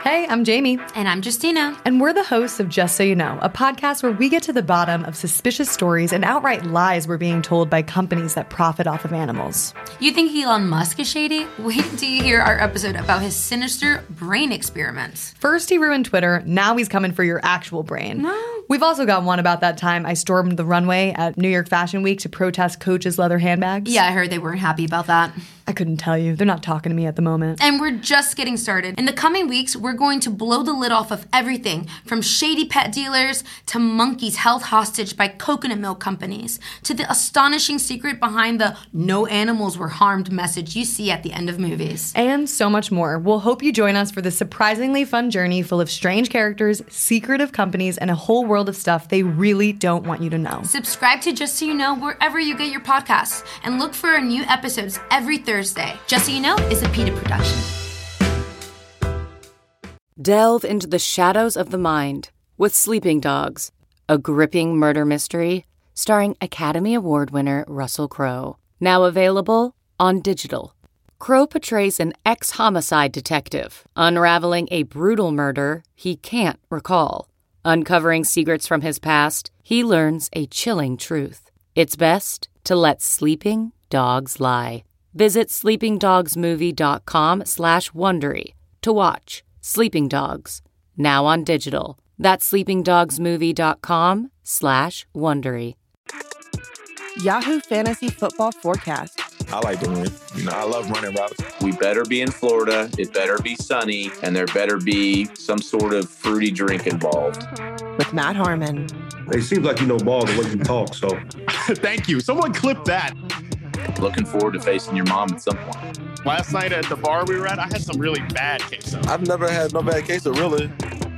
Hey, I'm Jamie. And I'm Justina. And we're the hosts of Just So You Know, a podcast where we get to the bottom of suspicious stories and outright lies we're being told by companies that profit off of animals. You think Elon Musk is shady? Wait until you hear our episode about his sinister brain experiments. First he ruined Twitter, now he's coming for your actual brain. No. We've also got one about that time I stormed the runway at New York Fashion Week to protest Coach's leather handbags. Yeah, I heard they weren't happy about that. I couldn't tell you. They're not talking to me at the moment. And we're just getting started. In the coming weeks, we're going to blow the lid off of everything from shady pet dealers to monkeys held hostage by coconut milk companies to the astonishing secret behind the "no animals were harmed" message you see at the end of movies. And so much more. We'll hope you join us for this surprisingly fun journey full of strange characters, secretive companies, and a whole world of stuff they really don't want you to know. Subscribe to Just So You Know wherever you get your podcasts and look for our new episodes every Thursday. Just So You Know is a PETA production. Delve into the shadows of the mind with Sleeping Dogs, a gripping murder mystery starring Academy Award winner Russell Crowe. Now available on digital. Crowe portrays an ex-homicide detective unraveling a brutal murder he can't recall. Uncovering secrets from his past, he learns a chilling truth. It's best to let sleeping dogs lie. Visit sleepingdogsmovie.com/Wondery to watch Sleeping Dogs, now on digital. That's sleepingdogsmovie.com/Wondery. Yahoo Fantasy Football Forecast. I like to win. I love running routes. We better be in Florida, it better be sunny, and there better be some sort of fruity drink involved. With Matt Harmon. It seems like you know ball the way you talk, so. Thank you. Someone clip that. Looking forward to facing your mom at some point. Last night at the bar we were at, I had some really bad queso. I've never had no bad queso, really.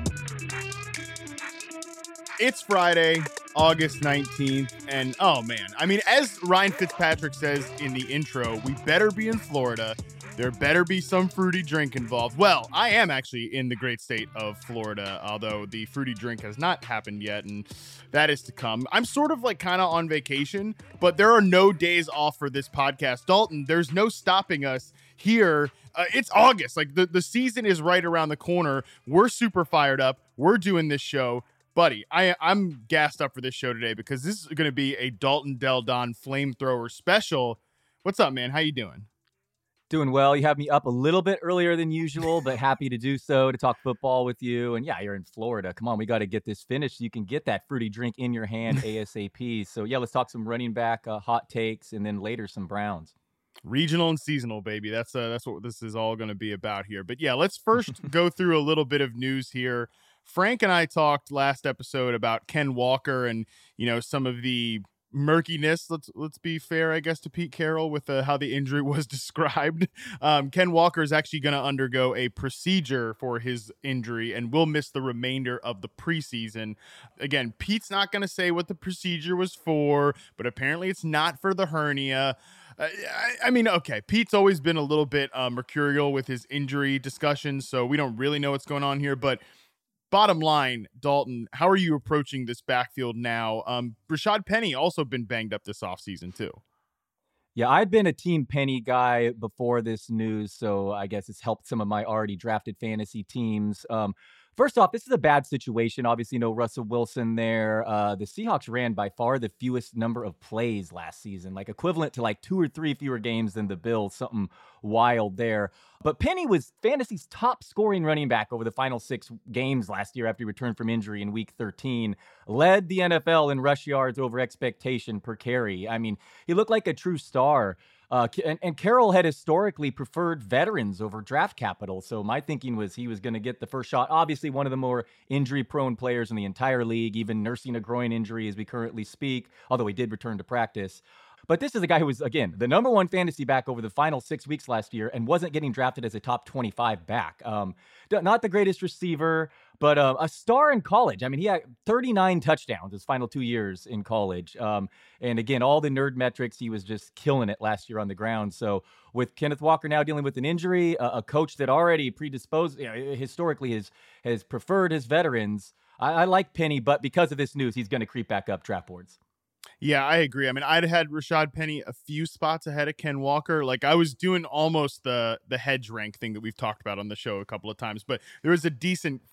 It's Friday, August 19th, and oh man, I mean, as Ryan Fitzpatrick says in the intro, we better be in Florida. There better be some fruity drink involved. Well, I am actually in the great state of Florida, although the fruity drink has not happened yet, and that is to come. I'm sort of like kind of on vacation, but there are no days off for this podcast. Dalton, there's no stopping us here. It's August. Like the season is right around the corner. We're super fired up. We're doing this show. Buddy, I'm gassed up for this show today because this is going to be a Dalton Del Don flamethrower special. What's up, man? How you doing? Doing well. You have me up a little bit earlier than usual, but happy to do so to talk football with you. And yeah, you're in Florida. Come on, we got to get this finished so you can get that fruity drink in your hand ASAP. So yeah, let's talk some running back hot takes and then later some Browns. Regional and seasonal, baby. That's what this is all going to be about here. But yeah, let's first go through a little bit of news here. Frank and I talked last episode about Ken Walker and, you know, some of the murkiness. Let's be fair, I guess, to Pete Carroll with how the injury was described. Ken Walker is actually going to undergo a procedure for his injury and will miss the remainder of the preseason. Again, Pete's not going to say what the procedure was for, but apparently it's not for the hernia. I mean, okay, Pete's always been a little bit mercurial with his injury discussions, so we don't really know what's going on here, but bottom line, Dalton, how are you approaching this backfield now? Rashad Penny also been banged up this offseason too. Yeah, I've been a Team Penny guy before this news, so I guess it's helped some of my already drafted fantasy teams. First off, this is a bad situation. Obviously, no Russell Wilson there. The Seahawks ran by far the fewest number of plays last season, like equivalent to like 2 or 3 fewer games than the Bills, something wild there. But Penny was fantasy's top scoring running back over the final 6 games last year after he returned from injury in week 13. Led the NFL in rush yards over expectation per carry. I mean, he looked like a true star. And Carroll had historically preferred veterans over draft capital. So my thinking was he was going to get the first shot. Obviously, one of the more injury-prone players in the entire league, even nursing a groin injury as we currently speak, although he did return to practice. But this is a guy who was, again, the number 1 fantasy back over the final 6 weeks last year and wasn't getting drafted as a top 25 back. Not the greatest receiver, but a star in college. I mean, he had 39 touchdowns his final 2 years in college. And again, all the nerd metrics, he was just killing it last year on the ground. So with Kenneth Walker now dealing with an injury, a coach that already predisposed, historically has preferred his veterans, I like Penny, but because of this news, he's going to creep back up draft boards. Yeah, I agree. I mean, I'd had Rashad Penny a few spots ahead of Ken Walker. Like I was doing almost the hedge rank thing that we've talked about on the show a couple of times, but there was a decent,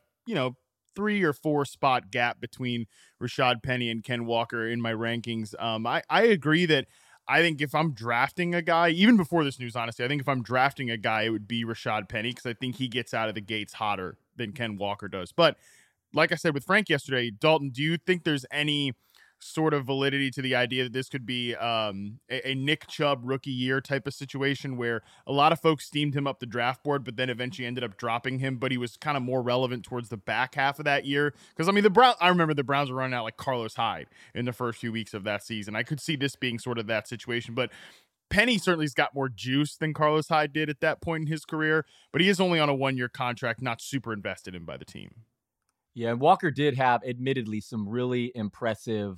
3 or 4 spot gap between Rashad Penny and Ken Walker in my rankings. I agree that I think if I'm drafting a guy, even before this news, honestly, I think if I'm drafting a guy, it would be Rashad Penny because I think he gets out of the gates hotter than Ken Walker does. But like I said with Frank yesterday, Dalton, do you think there's any sort of validity to the idea that this could be a Nick Chubb rookie year type of situation where a lot of folks steamed him up the draft board, but then eventually ended up dropping him, but he was kind of more relevant towards the back half of that year? Because I mean, I remember the Browns were running out like Carlos Hyde in the first few weeks of that season. I could see this being sort of that situation, but Penny certainly's got more juice than Carlos Hyde did at that point in his career, but he is only on a 1-year contract, not super invested in by the team. Yeah, and Walker did have, admittedly, some really impressive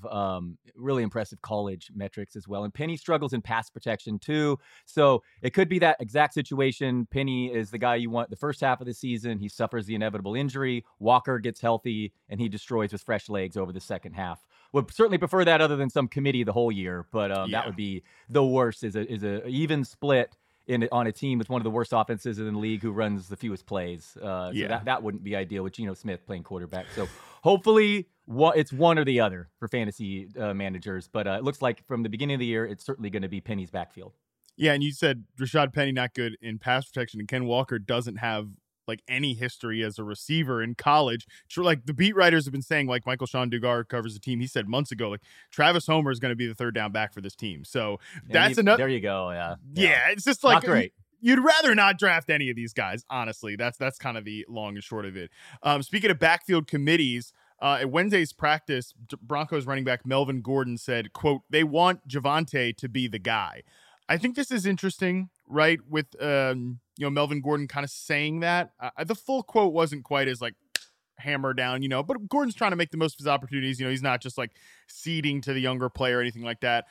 college metrics as well. And Penny struggles in pass protection too. So it could be that exact situation. Penny is the guy you want the first half of the season. He suffers the inevitable injury. Walker gets healthy, and he destroys with fresh legs over the second half. Would certainly prefer that other than some committee the whole year, but that would be the worst. Is a even split on a team with one of the worst offenses in the league who runs the fewest plays. So that wouldn't be ideal with Geno Smith playing quarterback. So hopefully it's one or the other for fantasy managers. But it looks like from the beginning of the year, it's certainly going to be Penny's backfield. Yeah, and you said Rashad Penny not good in pass protection, and Ken Walker doesn't have like any history as a receiver in college. Like the beat writers have been saying, like Michael Sean Dugar covers the team. He said months ago, like Travis Homer is going to be the third down back for this team. So that's another. There you go. Yeah. It's just like not great. You'd rather not draft any of these guys, honestly. That's kind of the long and short of it. Speaking of backfield committees, at Wednesday's practice, Broncos running back Melvin Gordon said, quote, "They want Javonte to be the guy." I think this is interesting, right? With Melvin Gordon kind of saying that. The full quote wasn't quite as like hammer down, but Gordon's trying to make the most of his opportunities. He's not just like ceding to the younger player or anything like that.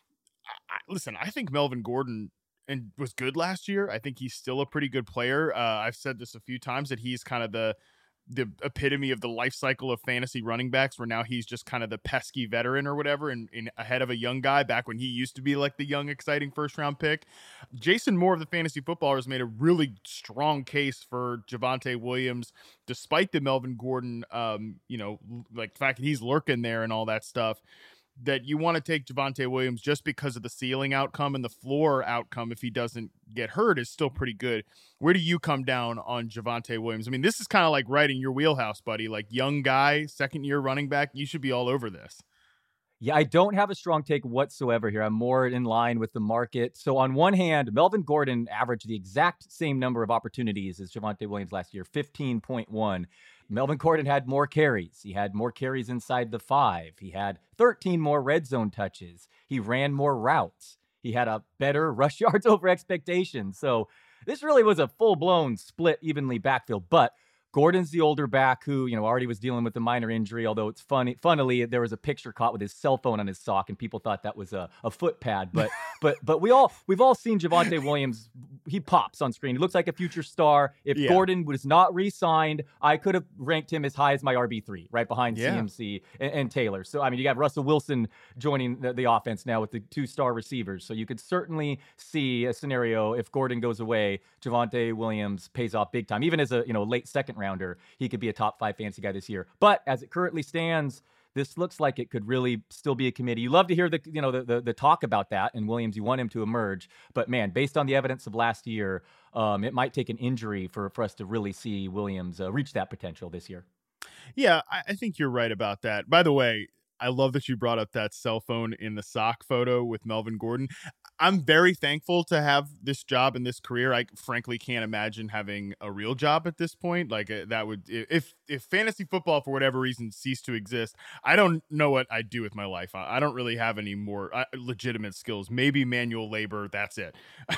Listen, I think Melvin Gordon was good last year. I think he's still a pretty good player. I've said this a few times that he's kind of the epitome of the life cycle of fantasy running backs, where now he's just kind of the pesky veteran or whatever in ahead of a young guy back when he used to be like the young, exciting first-round pick. Jason Moore of the Fantasy Footballers has made a really strong case for Javonte Williams, despite the Melvin Gordon, like the fact that he's lurking there and all that stuff, that you want to take Javonte Williams just because of the ceiling outcome, and the floor outcome, if he doesn't get hurt, is still pretty good. Where do you come down on Javonte Williams? I mean, this is kind of like right in your wheelhouse, buddy. Like young guy, second-year running back, you should be all over this. Yeah, I don't have a strong take whatsoever here. I'm more in line with the market. So on one hand, Melvin Gordon averaged the exact same number of opportunities as Javonte Williams last year, 15.1. Melvin Gordon had more carries. He had more carries inside the 5. He had 13 more red zone touches. He ran more routes. He had a better rush yards over expectations. So this really was a full-blown split evenly backfield. But Gordon's the older back who, already was dealing with a minor injury, although it's funnily, there was a picture caught with his cell phone on his sock and people thought that was a foot pad. But we've all seen Javonte Williams. He pops on screen. He looks like a future star. If Gordon was not re-signed, I could have ranked him as high as my RB3, right behind CMC and Taylor. So, I mean, you got Russell Wilson joining the offense now with the 2-star receivers. So you could certainly see a scenario if Gordon goes away, Javonte Williams pays off big time. Even as a late second rounder, he could be a top 5 fantasy guy this year. But as it currently stands, this looks like it could really still be a committee. You love to hear the talk about that, and Williams, you want him to emerge. But man, based on the evidence of last year, it might take an injury for us to really see Williams reach that potential this year. Yeah, I think you're right about that. By the way, I love that you brought up that cell phone in the sock photo with Melvin Gordon. I'm very thankful to have this job and this career. I frankly can't imagine having a real job at this point. Like that would, if fantasy football for whatever reason ceased to exist, I don't know what I'd do with my life. I don't really have any more legitimate skills. Maybe manual labor. That's it.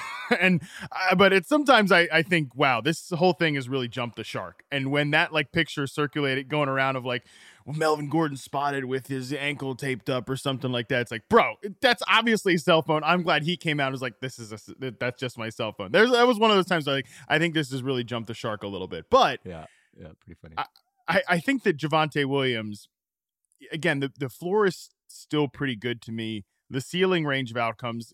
But it's sometimes I think, wow, this whole thing has really jumped the shark. And when that like picture circulated going around of like, Melvin Gordon spotted with his ankle taped up or something like that. It's like, bro, that's obviously a cell phone. I'm glad he came out and was like, that's just my cell phone. That was one of those times where I think this has really jumped the shark a little bit. But yeah, pretty funny. I think that Javonte Williams, again, the floor is still pretty good to me. The ceiling range of outcomes.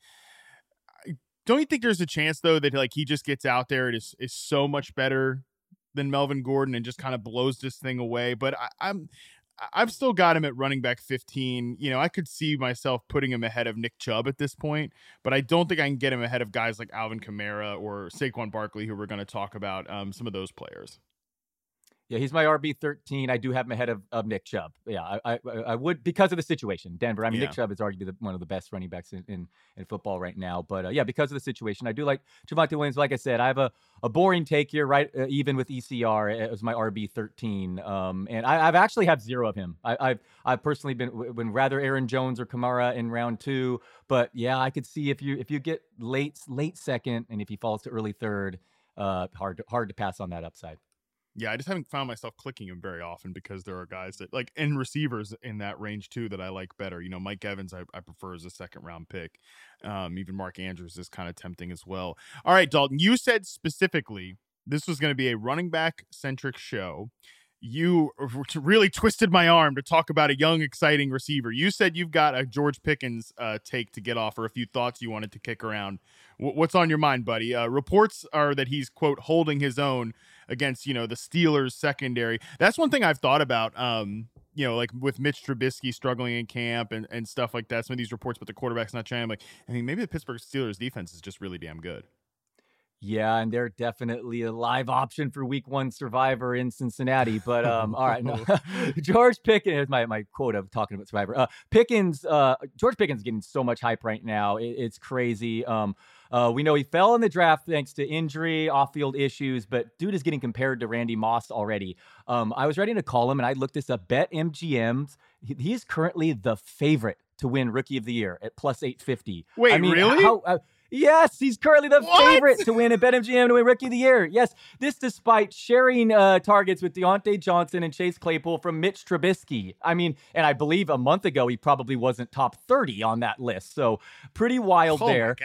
Don't you think there's a chance though that like he just gets out there and is so much better than Melvin Gordon and just kind of blows this thing away? But I've still got him at running back 15. You know, I could see myself putting him ahead of Nick Chubb at this point, but I don't think I can get him ahead of guys like Alvin Kamara or Saquon Barkley, who we're going to talk about, some of those players. Yeah, he's my RB13. I do have him ahead of Nick Chubb. Yeah, I would, because of the situation. Denver. I mean, Nick Chubb is arguably one of the best running backs in football right now. But yeah, because of the situation, I do like Javonte Williams. Like I said, I have a boring take here, right? Even with ECR, it was my RB13. And I've actually have 0 of him. I've personally been rather Aaron Jones or Kamara in round 2. But yeah, I could see if you get late second, and if he falls to early third, hard to pass on that upside. Yeah, I just haven't found myself clicking him very often because there are guys that like, and receivers in that range too that I like better. You know, Mike Evans I prefer as a second round pick. Even Mark Andrews is kind of tempting as well. All right, Dalton, you said specifically this was going to be a running back centric show. You really twisted my arm to talk about a young, exciting receiver. You said you've got a George Pickens take to get off, or a few thoughts you wanted to kick around. What's on your mind, buddy? Reports are that he's, quote, holding his own against, you know, the Steelers secondary. That's one thing I've thought about, you know, like with Mitch Trubisky struggling in camp and stuff like that. Some of these reports about the quarterback's not trying. I'm like, I mean, maybe the Pittsburgh Steelers defense is just really damn good. Yeah, and they're definitely a live option for Week 1 Survivor in Cincinnati. But all right, no. George Pickens. Here's my quote of talking about Survivor. George Pickens is getting so much hype right now. It's crazy. We know he fell in the draft thanks to injury, off-field issues, but dude is getting compared to Randy Moss already. I was ready to call him, and I looked this up. BetMGM's. He is currently the favorite to win Rookie of the Year at plus 850. Wait, really? Yes, he's currently the favorite to win at BetMGM to win Rookie of the Year. Yes, this despite sharing targets with Deontay Johnson and Chase Claypool from Mitch Trubisky. I mean, and I believe a month ago he probably wasn't top 30 on that list. So pretty wild there.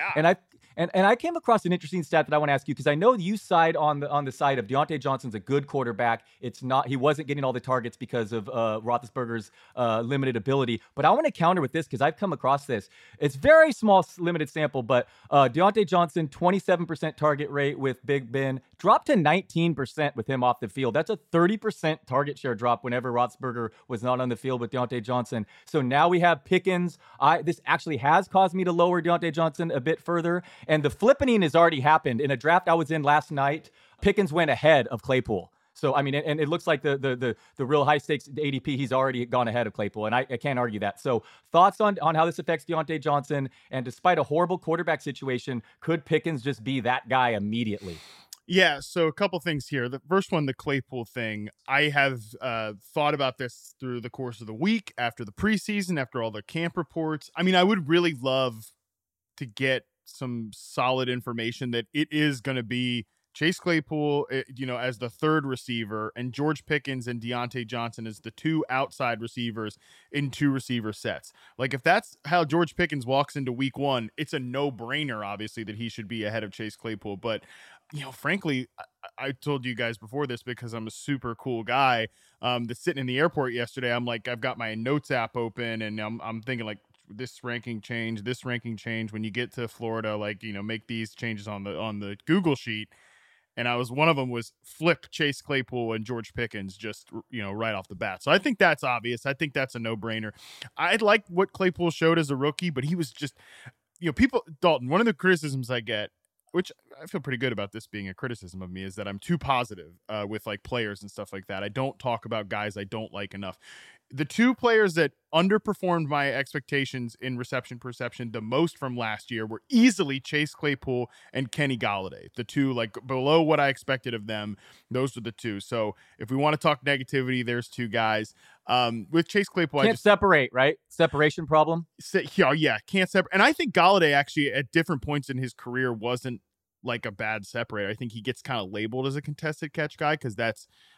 And I came across an interesting stat that I want to ask you, because I know you side on the side of Deontay Johnson's a good quarterback. He wasn't getting all the targets because of Roethlisberger's limited ability. But I want to counter with this, because I've come across this. It's very small, limited sample, but Deontay Johnson, 27% target rate with Big Ben, dropped to 19% with him off the field. That's a 30% target share drop whenever Roethlisberger was not on the field with Deontay Johnson. So now we have Pickens. This actually has caused me to lower Deontay Johnson a bit further. And the flippening has already happened. In a draft I was in last night, Pickens went ahead of Claypool. So, I mean, and it looks like the real high stakes ADP, he's already gone ahead of Claypool, and I can't argue that. So thoughts on how this affects Deontay Johnson, and despite a horrible quarterback situation, could Pickens just be that guy immediately? Yeah, so a couple things here. The first one, the Claypool thing. I have thought about this through the course of the week, after the preseason, after all the camp reports. I mean, I would really love to get some solid information that it is going to be Chase Claypool, you know, as the third receiver, and George Pickens and Deontay Johnson as the two outside receivers in two receiver sets. Like, if that's how George Pickens walks into Week 1, it's a no-brainer, obviously, that he should be ahead of Chase Claypool. But, you know, frankly, I told you guys before this, because I'm a super cool guy that's sitting in the airport yesterday. I'm like, I've got my notes app open, and I'm thinking, like, this ranking change. When you get to Florida, like, you know, make these changes on the Google sheet. And one of them was flip Chase Claypool and George Pickens, just, you know, right off the bat. So I think that's obvious. I think that's a no-brainer. I like what Claypool showed as a rookie, but he was just, you know, Dalton, one of the criticisms I get, which I feel pretty good about this being a criticism of me, is that I'm too positive with like players and stuff like that. I don't talk about guys I don't like enough. The two players that underperformed my expectations in reception perception the most from last year were easily Chase Claypool and Kenny Golladay. The two, like, below what I expected of them. Those are the two. So if we want to talk negativity, there's two guys. With Chase Claypool, can't separate, right? Separation problem. Yeah, can't separate. And I think Golladay actually at different points in his career wasn't like a bad separator. I think he gets kind of labeled as a contested catch guy, because that's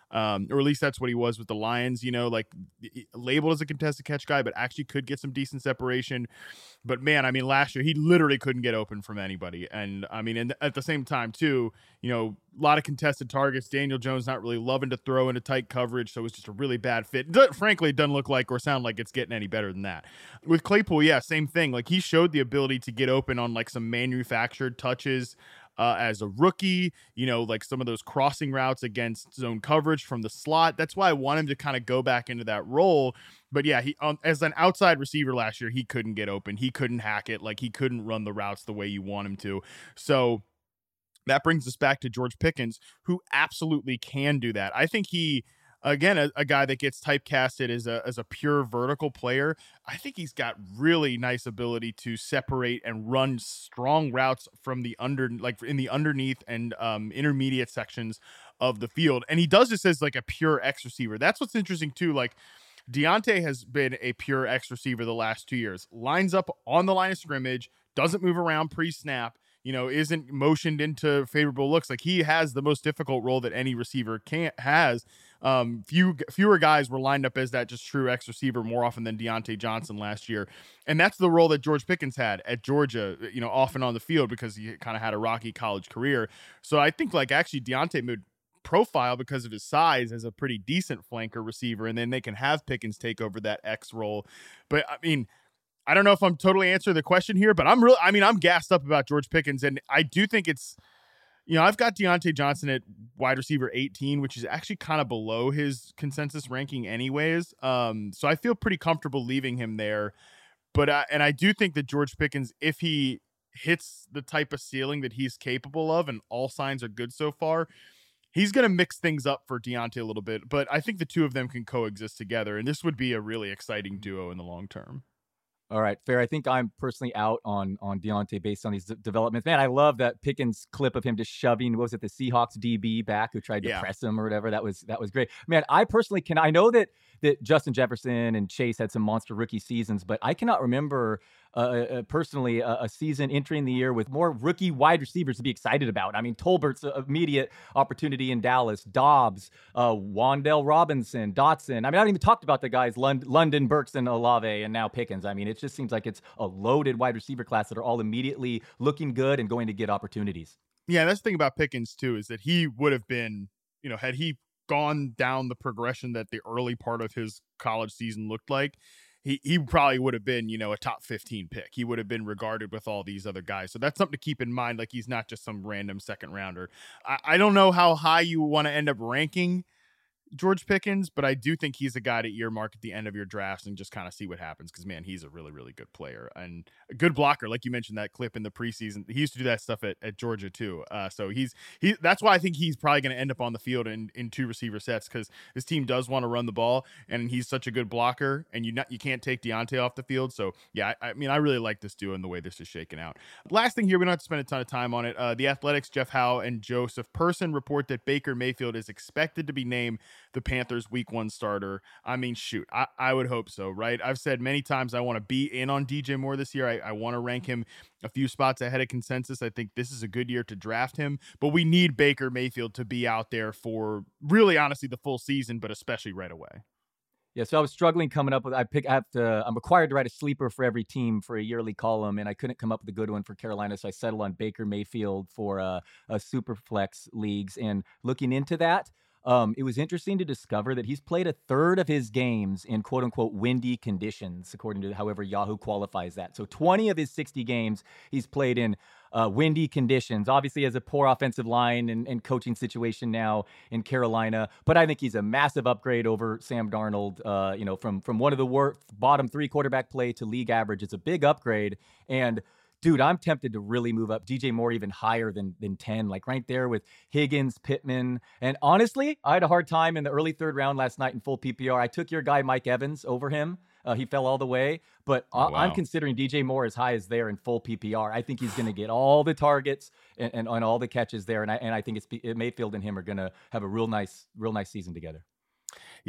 or at least that's what he was with the Lions, like labeled as a contested catch guy, but actually could get some decent separation. But man, I mean, last year he literally couldn't get open from anybody. And I mean, and at the same time too, a lot of contested targets. Daniel Jones not really loving to throw into tight coverage, so it's just a really bad fit. Frankly, it doesn't look like or sound like it's getting any better than that. With Claypool, yeah, same thing. Like he showed the ability to get open on like some manufactured touches as a rookie, like some of those crossing routes against zone coverage from the slot. That's why I want him to kind of go back into that role. But yeah, he as an outside receiver last year, he couldn't get open. He couldn't hack it. Like he couldn't run the routes the way you want him to. So that brings us back to George Pickens, who absolutely can do that. I think he, again, a guy that gets typecasted as a pure vertical player. I think he's got really nice ability to separate and run strong routes from the in the underneath and intermediate sections of the field. And he does this as like a pure X receiver. That's what's interesting too. Like Deontay has been a pure X receiver the last 2 years. Lines up on the line of scrimmage, doesn't move around pre-snap, isn't motioned into favorable looks. Like he has the most difficult role that any receiver has. Fewer guys were lined up as that just true X receiver more often than Deontay Johnson last year. And that's the role that George Pickens had at Georgia, off and on the field because he kind of had a rocky college career. So I think like actually Deontay would profile because of his size as a pretty decent flanker receiver. And then they can have Pickens take over that X role. But I mean, I don't know if I'm totally answering the question here, but I'm gassed up about George Pickens. And I do think it's, I've got Deontay Johnson at wide receiver 18, which is actually kind of below his consensus ranking anyways. So I feel pretty comfortable leaving him there. But, and I do think that George Pickens, if he hits the type of ceiling that he's capable of, and all signs are good so far, he's going to mix things up for Deontay a little bit. But I think the two of them can coexist together. And this would be a really exciting duo in the long term. All right, fair. I think I'm personally out on Deontay based on these developments. Man, I love that Pickens clip of him just shoving, what was it, the Seahawks DB back who tried to press him or whatever. That was great. Man, I personally I know that Justin Jefferson and Chase had some monster rookie seasons, but I cannot remember personally a season entering the year with more rookie wide receivers to be excited about. I mean, Tolbert's immediate opportunity in Dallas, Dobbs, Wan'Dale Robinson, Dotson. I mean, I haven't even talked about the guys, London, Burks, and Olave, and now Pickens. I mean, it just seems like it's a loaded wide receiver class that are all immediately looking good and going to get opportunities. Yeah, that's the thing about Pickens, too, is that he would have been, had he gone down the progression that the early part of his college season looked like, he probably would have been, a top 15 pick. He would have been regarded with all these other guys. So that's something to keep in mind. Like he's not just some random second rounder. I don't know how high you want to end up ranking George Pickens, but I do think he's a guy to earmark at the end of your drafts and just kind of see what happens. Cause man, he's a really, really good player and a good blocker. Like you mentioned that clip in the preseason, he used to do that stuff at Georgia too. So that's why I think he's probably going to end up on the field in two receiver sets. Cause this team does want to run the ball and he's such a good blocker and you can't take Deontay off the field. So yeah, I mean, I really like this duo and the way this is shaking out. Last thing here, we don't have to spend a ton of time on it. The Athletics, Jeff Howe and Joseph Person report that Baker Mayfield is expected to be named the Panthers week 1 starter. I mean, shoot, I would hope so, right? I've said many times I want to be in on DJ Moore this year. I want to rank him a few spots ahead of consensus. I think this is a good year to draft him, but we need Baker Mayfield to be out there for really honestly the full season, but especially right away. Yeah, so I was struggling coming up with, I'm required to write a sleeper for every team for a yearly column, and I couldn't come up with a good one for Carolina, so I settled on Baker Mayfield for a Superflex leagues. And looking into that, it was interesting to discover that he's played a third of his games in quote unquote windy conditions, according to however Yahoo qualifies that. So 20 of his 60 games he's played in windy conditions. Obviously has a poor offensive line and coaching situation now in Carolina, but I think he's a massive upgrade over Sam Darnold. From one of the bottom 3 quarterback play to league average. It's a big upgrade. And dude, I'm tempted to really move up DJ Moore even higher than 10, like right there with Higgins, Pittman. And honestly, I had a hard time in the early 3rd round last night in full PPR. I took your guy, Mike Evans, over him. He fell all the way, but I'm considering DJ Moore as high as there in full PPR. I think he's going to get all the targets and all the catches there. And I think Mayfield and him are going to have a real nice season together. Yeah,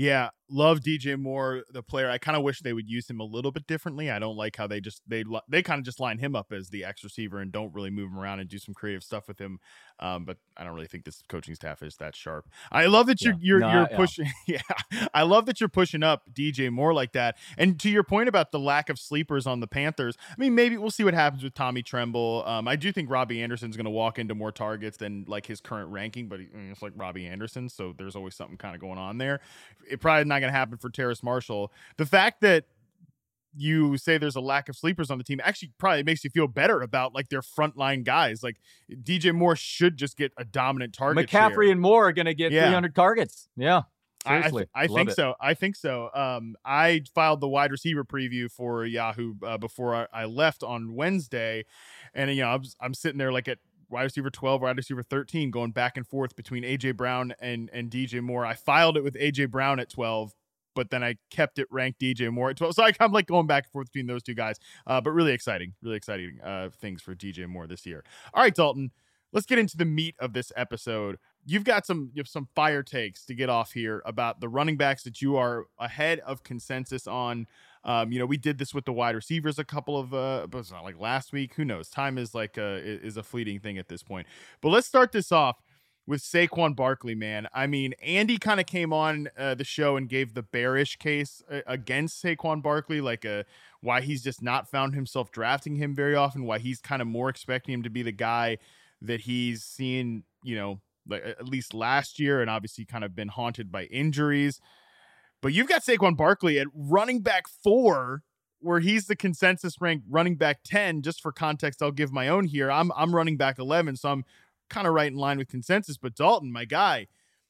Love DJ Moore, the player. I kind of wish they would use him a little bit differently. I don't like how they kind of just line him up as the X receiver and don't really move him around and do some creative stuff with him. But I don't really think this coaching staff is that sharp. I love that you're pushing. Yeah, I love that you're pushing up DJ Moore like that. And to your point about the lack of sleepers on the Panthers, I mean, maybe we'll see what happens with Tommy Tremble. I do think Robbie Anderson's going to walk into more targets than like his current ranking, but it's like Robbie Anderson, so there's always something kind of going on there. It probably not going to happen for Terrace Marshall. The fact that you say there's a lack of sleepers on the team actually probably makes you feel better about like their frontline guys. Like DJ Moore should just get a dominant target. McCaffrey share. And Moore are going to get 300 targets. Yeah. Seriously. I think so. I think so. I filed the wide receiver preview for Yahoo before I left on Wednesday. And, I'm sitting there like at wide receiver 12, wide receiver 13, going back and forth between AJ Brown and DJ Moore. I filed it with AJ Brown at 12, but then I kept it ranked DJ Moore at 12. So I'm like going back and forth between those two guys. But really exciting things for DJ Moore this year. All right, Dalton, let's get into the meat of this episode. You have some fire takes to get off here about the running backs that you are ahead of consensus on. We did this with the wide receivers a couple of, but it's not like last week. Who knows? Time is like is a fleeting thing at this point. But let's start this off with Saquon Barkley, man. I mean, Andy kind of came on the show and gave the bearish case against Saquon Barkley, like why he's just not found himself drafting him very often, why he's kind of more expecting him to be the guy that he's seen, like at least last year, and obviously kind of been haunted by injuries. But you've got Saquon Barkley at running back 4, where he's the consensus ranked running back 10. Just for context, I'll give my own here. I'm running back 11, so I'm kind of right in line with consensus. But Dalton, my guy,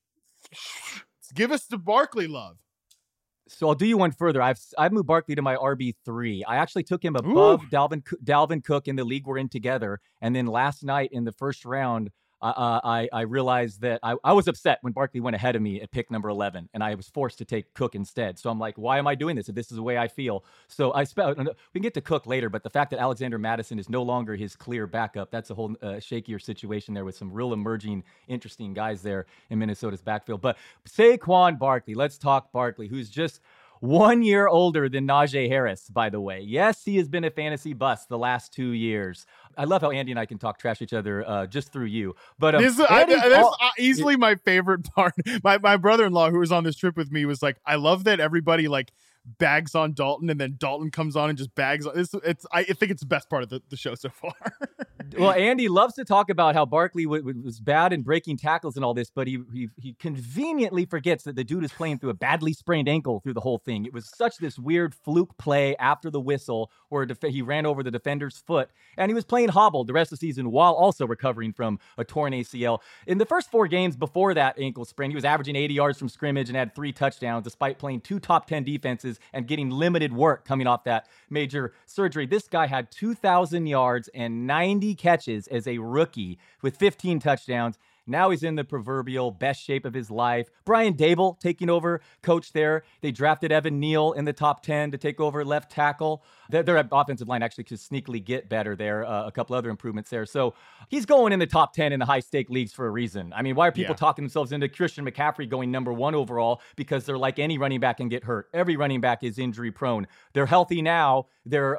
give us the Barkley love. So I'll do you one further. I've moved Barkley to my RB3. I actually took him above Dalvin Cook in the league we're in together. And then last night in the first round, I realized that I was upset when Barkley went ahead of me at pick number 11, and I was forced to take Cook instead. So I'm like, why am I doing this if this is the way I feel? So we can get to Cook later, but the fact that Alexander Mattison is no longer his clear backup, that's a whole shakier situation there with some real emerging, interesting guys there in Minnesota's backfield. But Saquon Barkley, let's talk Barkley, who's just 1 year older than Najee Harris, by the way. Yes, he has been a fantasy bust the last 2 years. I love how Andy and I can talk trash to each other just through you. But that's easily my favorite part. My brother-in-law, who was on this trip with me, was like, I love that everybody like bags on Dalton, and then Dalton comes on and just bags on. I think it's the best part of the show so far. Well, Andy loves to talk about how Barkley was bad in breaking tackles and all this, but he conveniently forgets that the dude is playing through a badly sprained ankle through the whole thing. It was such this weird fluke play after the whistle where he ran over the defender's foot, and he was playing hobbled the rest of the season while also recovering from a torn ACL. In the first 4 games before that ankle sprain, he was averaging 80 yards from scrimmage and had 3 touchdowns despite playing 2 top 10 defenses and getting limited work coming off that major surgery. This guy had 2,000 yards and 90 catches as a rookie with 15 touchdowns. Now he's in the proverbial best shape of his life. Brian Dable taking over coach there. They drafted Evan Neal in the top 10 to take over left tackle. Their offensive line actually could sneakily get better there. A couple other improvements there. So he's going in the top 10 in the high-stake leagues for a reason. I mean, why are people talking themselves into Christian McCaffrey going number 1 overall? Because they're like any running back and get hurt. Every running back is injury prone. They're healthy now. They're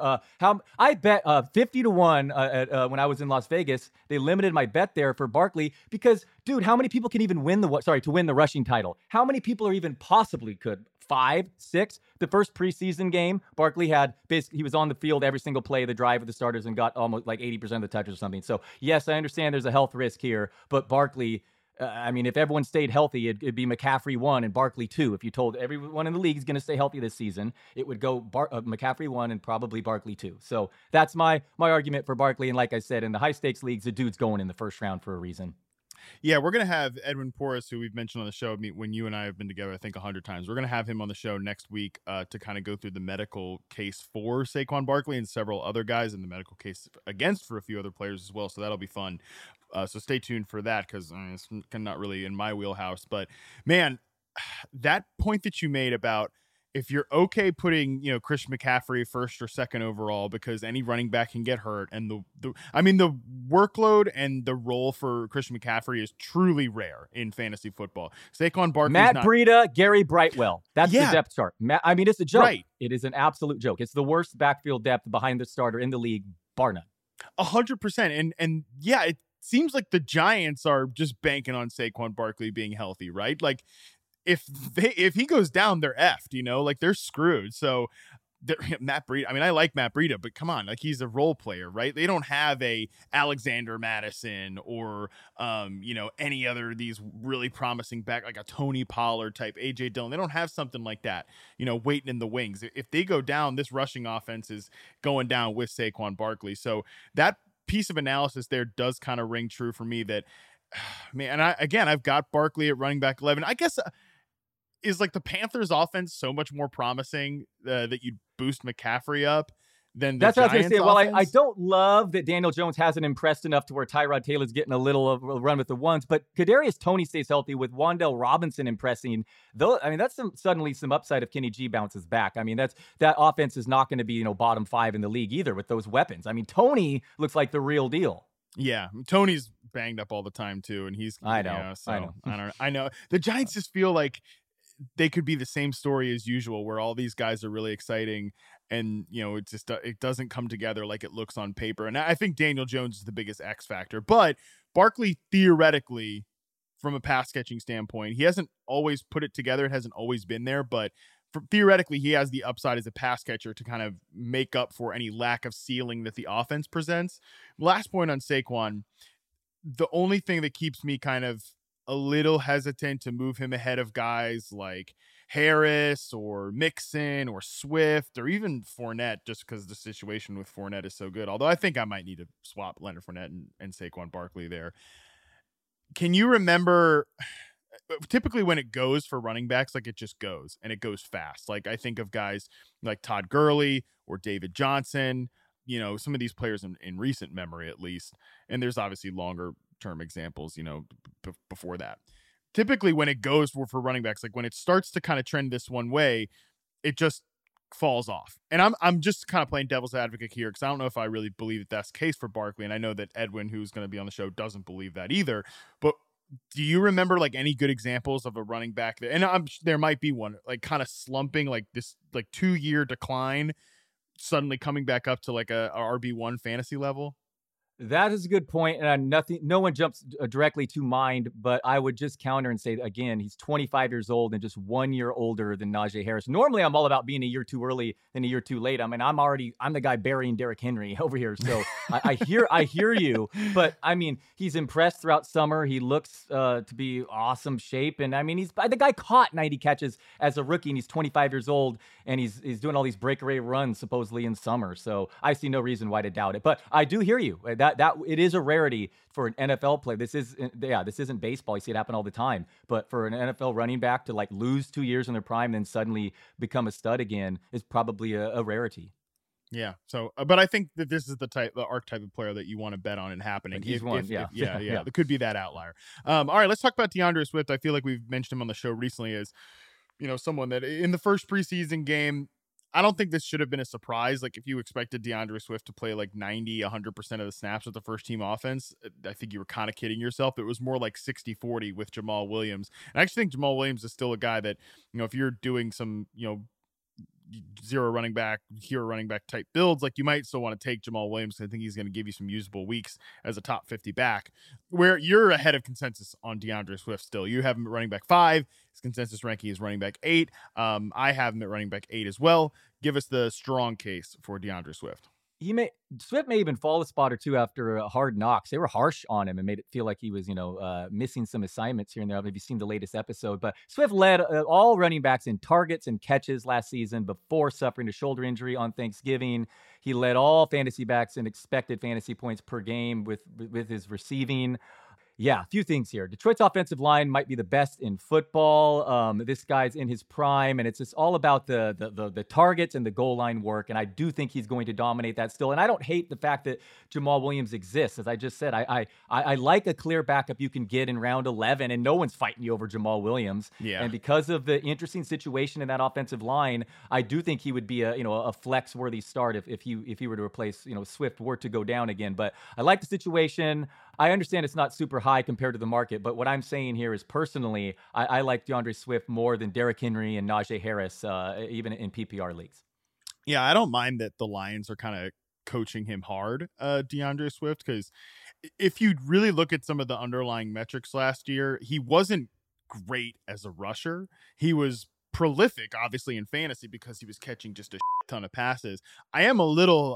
I bet 50 to 1 when I was in Las Vegas. They limited my bet there for Barkley because, dude, how many people can even win the rushing title? How many people are even possibly could? 5, 6. The first preseason game, Barkley he was on the field every single play of the drive of the starters and got almost like 80% of the touches or something. So yes, I understand there's a health risk here, but Barkley, if everyone stayed healthy, it'd be McCaffrey 1 and Barkley 2. If you told everyone in the league is going to stay healthy this season, it would go McCaffrey 1 and probably Barkley 2. So that's my argument for Barkley. And like I said, in the high stakes leagues, the dude's going in the first round for a reason. Yeah, we're going to have Edwin Porras, who we've mentioned on the show when you and I have been together, I think 100 times. We're going to have him on the show next week to kind of go through the medical case for Saquon Barkley and several other guys, and the medical case against for a few other players as well. So that'll be fun. So stay tuned for that because it's not really in my wheelhouse. But, man, that point that you made about if you're okay putting, Christian McCaffrey first or second overall, because any running back can get hurt, and the workload and the role for Christian McCaffrey is truly rare in fantasy football. Saquon Barkley, Matt Breida, Gary Brightwell. That's the depth chart. It's a joke. Right. It is an absolute joke. It's the worst backfield depth behind the starter in the league, bar none. 100%. And yeah, it seems like the Giants are just banking on Saquon Barkley being healthy, right? Like, if he goes down, they're effed, like they're screwed. So Matt Breida, I like Matt Breida, but come on, like he's a role player, right? They don't have a Alexander Madison or, any other of these really promising back, like a Tony Pollard type, AJ Dillon. They don't have something like that, waiting in the wings. If they go down, this rushing offense is going down with Saquon Barkley. So that piece of analysis there does kind of ring true for me that, man, and I've got Barkley at running back 11. I guess, is like the Panthers offense so much more promising that you'd boost McCaffrey up than the That's what Giants I was going to say. offense? Well, I don't love that Daniel Jones hasn't impressed enough to where Tyrod Taylor's getting a little of a run with the ones, but Kadarius Toney stays healthy with Wan'Dale Robinson impressing. Though, that's suddenly some upside if Kenny G bounces back. That offense is not going to be, bottom 5 in the league either with those weapons. Toney looks like the real deal. Yeah, Tony's banged up all the time too, and he's I know. I know. The Giants just feel like they could be the same story as usual, where all these guys are really exciting, and it doesn't come together like it looks on paper. And I think Daniel Jones is the biggest X factor, but Barkley theoretically, from a pass catching standpoint, he hasn't always put it together. It hasn't always been there, but theoretically, he has the upside as a pass catcher to kind of make up for any lack of ceiling that the offense presents. Last point on Saquon, the only thing that keeps me kind of a little hesitant to move him ahead of guys like Harris or Mixon or Swift or even Fournette, just because the situation with Fournette is so good. Although I think I might need to swap Leonard Fournette and Saquon Barkley there. Can you remember, typically when it goes for running backs, like it just goes and it goes fast. Like I think of guys like Todd Gurley or David Johnson, some of these players in recent memory at least. And there's obviously longer term examples, before that. Typically when it goes for running backs, like when it starts to kind of trend this one way, it just falls off. And I'm just kind of playing devil's advocate here, because I don't know if I really believe that that's the case for Barkley. And I know that Edwin, who's going to be on the show, doesn't believe that either. But do you remember like any good examples of a running back that, and there might be one, like kind of slumping, like this like 2-year decline, suddenly coming back up to like a RB1 fantasy level? That is a good point, and no one jumps directly to mind, but I would just counter and say, again, he's 25 years old and just 1 year older than Najee Harris. Normally, I'm all about being a year too early than a year too late. I'm the guy burying Derrick Henry over here, so I hear you, but he's impressed throughout summer. He looks to be awesome shape, and the guy caught 90 catches as a rookie, and he's 25 years old, and he's doing all these breakaway runs supposedly in summer, so I see no reason why to doubt it. But I do hear you. That it is a rarity for an NFL player. This isn't baseball. You see it happen all the time. But for an NFL running back to like lose 2 years in their prime and then suddenly become a stud again is probably a rarity. Yeah. So, but I think that this is the archetype of player that you want to bet on it happening. Like he's one. Yeah. There could be that outlier. All right, let's talk about DeAndre Swift. I feel like we've mentioned him on the show recently as, someone that in the first preseason game, I don't think this should have been a surprise. Like if you expected DeAndre Swift to play like 90, 100% of the snaps with the first team offense, I think you were kind of kidding yourself. It was more like 60-40 with Jamal Williams. And I actually think Jamal Williams is still a guy that, if you're doing some, hero running back type builds, like you might still want to take Jamal Williams. I think he's going to give you some usable weeks as a top 50 back, where you're ahead of consensus on DeAndre Swift still. You have him at running back 5. His consensus ranking is running back 8. I have him at running back 8 as well. Give us the strong case for DeAndre Swift. Swift may even fall a spot or two after Hard Knocks. They were harsh on him and made it feel like he was, missing some assignments here and there. Have you seen the latest episode? But Swift led all running backs in targets and catches last season before suffering a shoulder injury on Thanksgiving. He led all fantasy backs in expected fantasy points per game with his receiving. Yeah, a few things here. Detroit's offensive line might be the best in football. This guy's in his prime, and it's just all about the targets and the goal line work. And I do think he's going to dominate that still. And I don't hate the fact that Jamal Williams exists. As I just said, I like a clear backup you can get in round 11, and no one's fighting you over Jamal Williams. Yeah. And because of the interesting situation in that offensive line, I do think he would be a flex worthy start if he were to replace Swift were to go down again. But I like the situation. I understand it's not super high compared to the market, but what I'm saying here is personally, I like DeAndre Swift more than Derrick Henry and Najee Harris, even in PPR leagues. Yeah, I don't mind that the Lions are kind of coaching him hard, DeAndre Swift, because if you really look at some of the underlying metrics last year, he wasn't great as a rusher. He was prolific, obviously, in fantasy because he was catching just a ton of passes. I am a little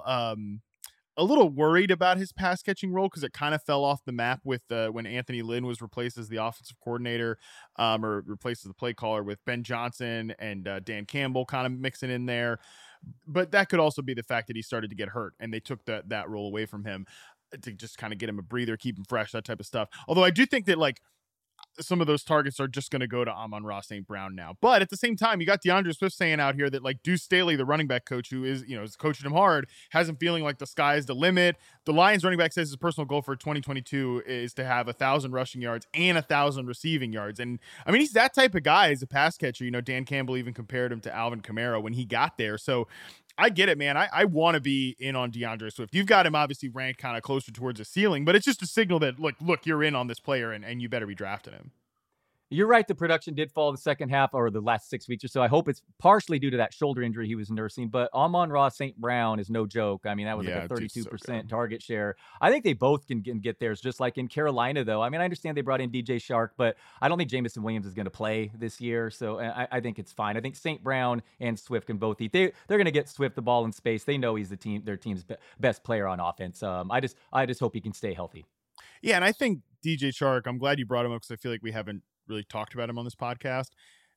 worried about his pass catching role because it kind of fell off the map with when Anthony Lynn was replaced as the offensive coordinator, or replaced as the play caller with Ben Johnson and Dan Campbell kind of mixing in there. But that could also be the fact that he started to get hurt and they took that role away from him to just kind of get him a breather, keep him fresh, that type of stuff. Although I do think that like some of those targets are just going to go to Amon-Ra St. Brown now. But at the same time, you got DeAndre Swift saying out here that like Deuce Staley, the running back coach who is coaching him hard, has him feeling like the sky is the limit. The Lions running back says his personal goal for 2022 is to have 1,000 rushing yards and 1,000 receiving yards. And I mean, he's that type of guy as a pass catcher. Dan Campbell even compared him to Alvin Kamara when he got there. So I get it, man. I want to be in on DeAndre Swift. You've got him obviously ranked kind of closer towards the ceiling, but it's just a signal that, look, you're in on this player and you better be drafting him. You're right. The production did fall the second half or the last 6 weeks or so. I hope it's partially due to that shoulder injury he was nursing. But Amon-Ra St. Brown is no joke. I mean, that was like a 32% target share. I think they both can get theirs, just like in Carolina, though. I mean, I understand they brought in DJ Shark, but I don't think Jameson Williams is going to play this year. So I think it's fine. I think St. Brown and Swift can both eat. They're going to get Swift the ball in space. They know he's their team's best player on offense. I just hope he can stay healthy. Yeah, and I think DJ Shark, I'm glad you brought him up because I feel like we haven't really talked about him on this podcast.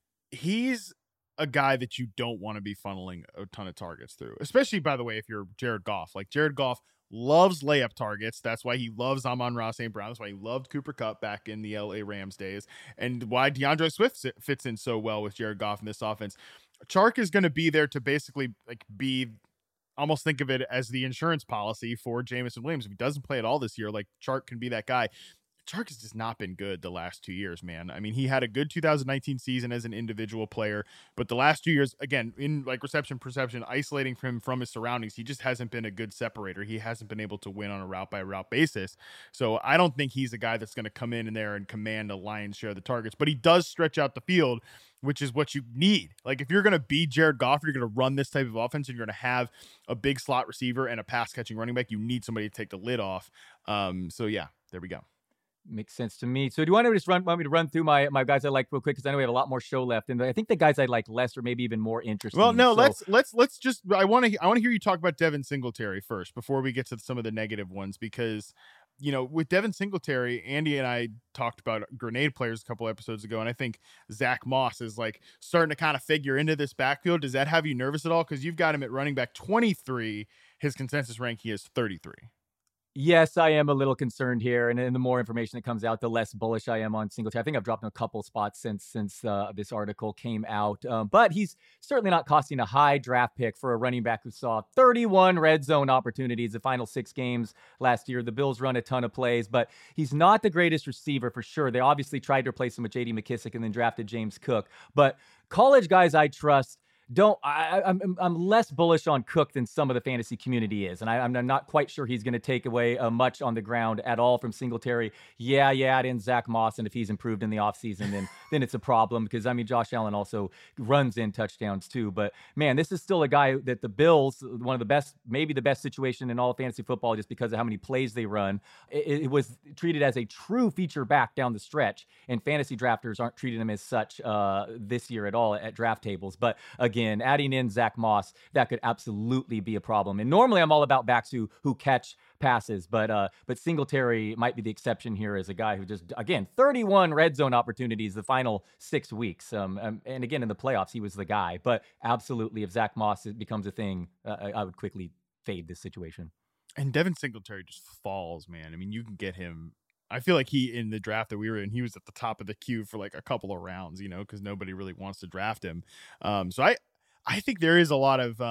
He's a guy that you don't want to be funneling a ton of targets through, especially, by the way, if you're Jared Goff. Like, Jared Goff loves layup targets. That's why he loves Amon-Ra St. Brown. That's why he loved Cooper Kupp back in the LA Rams days, and why DeAndre Swift fits in so well with Jared Goff in this offense. Chark is going to be there to basically be almost think of it as the insurance policy for Jameson Williams. If he doesn't play at all this year, like, Chark can be that guy. Chark has just not been good the last 2 years, man. I mean, he had a good 2019 season as an individual player, but the last 2 years, again, in like reception perception, isolating him from his surroundings, he just hasn't been a good separator. He hasn't been able to win on a route by route basis. So I don't think he's a guy that's going to come in there and command a lion's share of the targets, but he does stretch out the field, which is what you need. Like, if you're going to be Jared Goff, you're going to run this type of offense, and you're going to have a big slot receiver and a pass catching running back, you need somebody to take the lid off. So yeah, there we go. Makes sense to me. So do you want me to run through my guys I like real quick? Because I know we have a lot more show left, and I think the guys I like less are maybe even more interesting. Well, no, let's just. I want to hear you talk about Devin Singletary first before we get to some of the negative ones, because with Devin Singletary, Andy and I talked about grenade players a couple episodes ago, and I think Zach Moss is like starting to kind of figure into this backfield. Does that have you nervous at all? Because you've got him at running back 23. His consensus ranking is 33. Yes, I am a little concerned here, and the more information that comes out, the less bullish I am on Singletary. I think I've dropped him a couple spots since this article came out, but he's certainly not costing a high draft pick for a running back who saw 31 red zone opportunities the final 6 games last year. The Bills run a ton of plays, but he's not the greatest receiver for sure. They obviously tried to replace him with J.D. McKissick and then drafted James Cook, but college guys I trust I'm less bullish on Cook than some of the fantasy community is, and I'm not quite sure he's going to take away much on the ground at all from Singletary. Yeah, add in Zach Moss, and if he's improved in the offseason, then it's a problem, because I mean, Josh Allen also runs in touchdowns too. But man, this is still a guy that the Bills, one of the best, maybe the best situation in all of fantasy football, just because of how many plays they run. It was treated as a true feature back down the stretch, and fantasy drafters aren't treating him as such this year at all at draft tables. But again, adding in Zach Moss, that could absolutely be a problem. And normally I'm all about backs who catch passes, but Singletary might be the exception here as a guy who just, again, 31 red zone opportunities the final 6 weeks. And again, in the playoffs, he was the guy. But absolutely, if Zach Moss becomes a thing, I would quickly fade this situation. And Devin Singletary just falls, man. I mean, you can get him I feel like in the draft that we were in, he was at the top of the queue for like a couple of rounds, because nobody really wants to draft him. So I think there is a lot of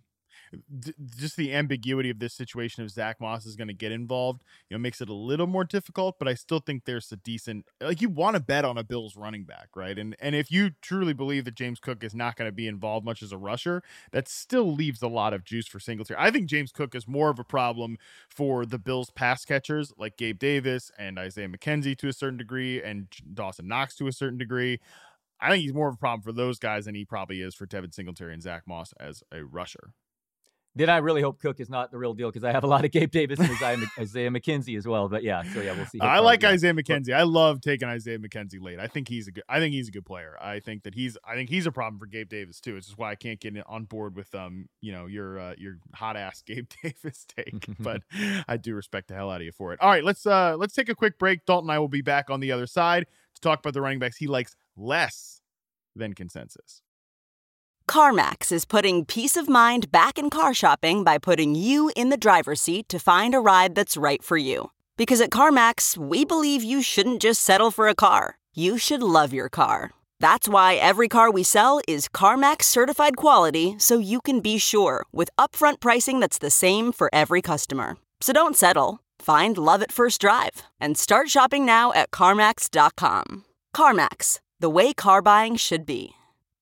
just the ambiguity of this situation if Zach Moss is going to get involved, makes it a little more difficult, but I still think there's a decent, like, you want to bet on a Bills running back, right? And if you truly believe that James Cook is not going to be involved much as a rusher, that still leaves a lot of juice for Singletary. I think James Cook is more of a problem for the Bills pass catchers like Gabe Davis and Isaiah McKenzie to a certain degree and Dawson Knox to a certain degree. I think he's more of a problem for those guys than he probably is for Devin Singletary and Zach Moss as a rusher. Then I really hope Cook is not the real deal because I have a lot of Gabe Davis and Isaiah McKenzie as well. But we'll see. I like Isaiah McKenzie. I love taking Isaiah McKenzie late. I think he's a good player. I think he's a problem for Gabe Davis too. It's just why I can't get on board with your hot ass Gabe Davis take. But I do respect the hell out of you for it. All right, let's take a quick break. Dalton and I will be back on the other side to talk about the running backs he likes less than consensus. CarMax is putting peace of mind back in car shopping by putting you in the driver's seat to find a ride that's right for you. Because at CarMax, we believe you shouldn't just settle for a car. You should love your car. That's why every car we sell is CarMax certified quality, so you can be sure with upfront pricing that's the same for every customer. So don't settle. Find love at first drive and start shopping now at CarMax.com. CarMax, the way car buying should be.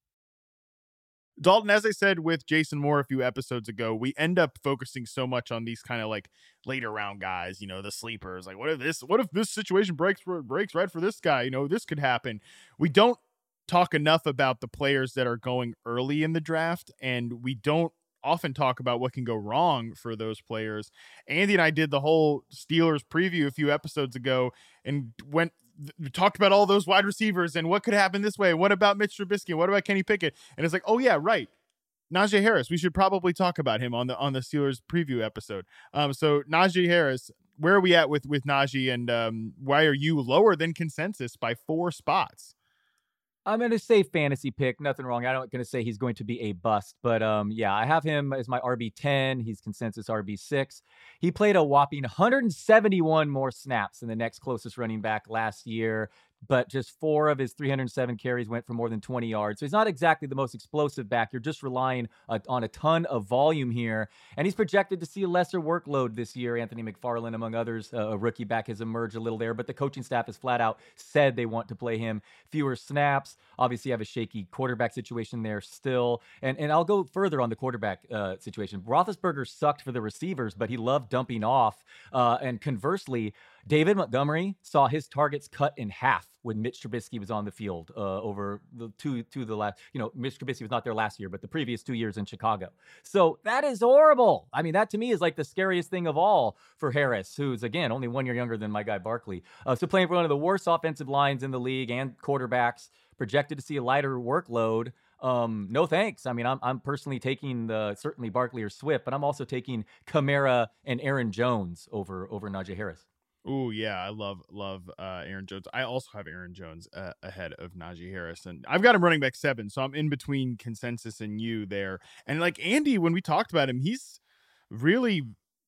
Dalton, as I said with Jason Moore a few episodes ago, we end up focusing so much on these kind of like later round guys, the sleepers. Like, what if this situation breaks right for this guy? This could happen. We don't talk enough about the players that are going early in the draft, and we don't often talk about what can go wrong for those players. Andy and I did the whole Steelers preview a few episodes ago and talked about all those wide receivers and what could happen this way. What about Mitch Trubisky? And what about Kenny Pickett? And it's like, oh yeah, right. Najee Harris. We should probably talk about him on the Steelers preview episode. So Najee Harris, where are we at with Najee, and why are you lower than consensus by 4 spots? I'm going to say fantasy pick. Nothing wrong. I'm not going to say he's going to be a bust. But I have him as my RB10. He's consensus RB6. He played a whopping 171 more snaps than the next closest running back last year. But just 4 of his 307 carries went for more than 20 yards. So he's not exactly the most explosive back. You're just relying on a ton of volume here. And he's projected to see a lesser workload this year. Anthony McFarland, among others, a rookie back, has emerged a little there. But the coaching staff has flat out said they want to play him fewer snaps. Obviously, you have a shaky quarterback situation there still. And I'll go further on the quarterback situation. Roethlisberger sucked for the receivers, but he loved dumping off. And conversely, David Montgomery saw his targets cut in half when Mitch Trubisky was on the field over the last, Mitch Trubisky was not there last year, but the previous 2 years in Chicago. So that is horrible. I mean, that to me is like the scariest thing of all for Harris, who's, again, only 1 year younger than my guy Barkley. So playing for one of the worst offensive lines in the league and quarterbacks, projected to see a lighter workload. No thanks. I mean, I'm personally taking certainly Barkley or Swift, but I'm also taking Kamara and Aaron Jones over Najee Harris. Oh yeah, I love Aaron Jones. I also have Aaron Jones ahead of Najee Harris, and I've got him running back 7, so I'm in between consensus and you there. And like Andy, when we talked about him, he's really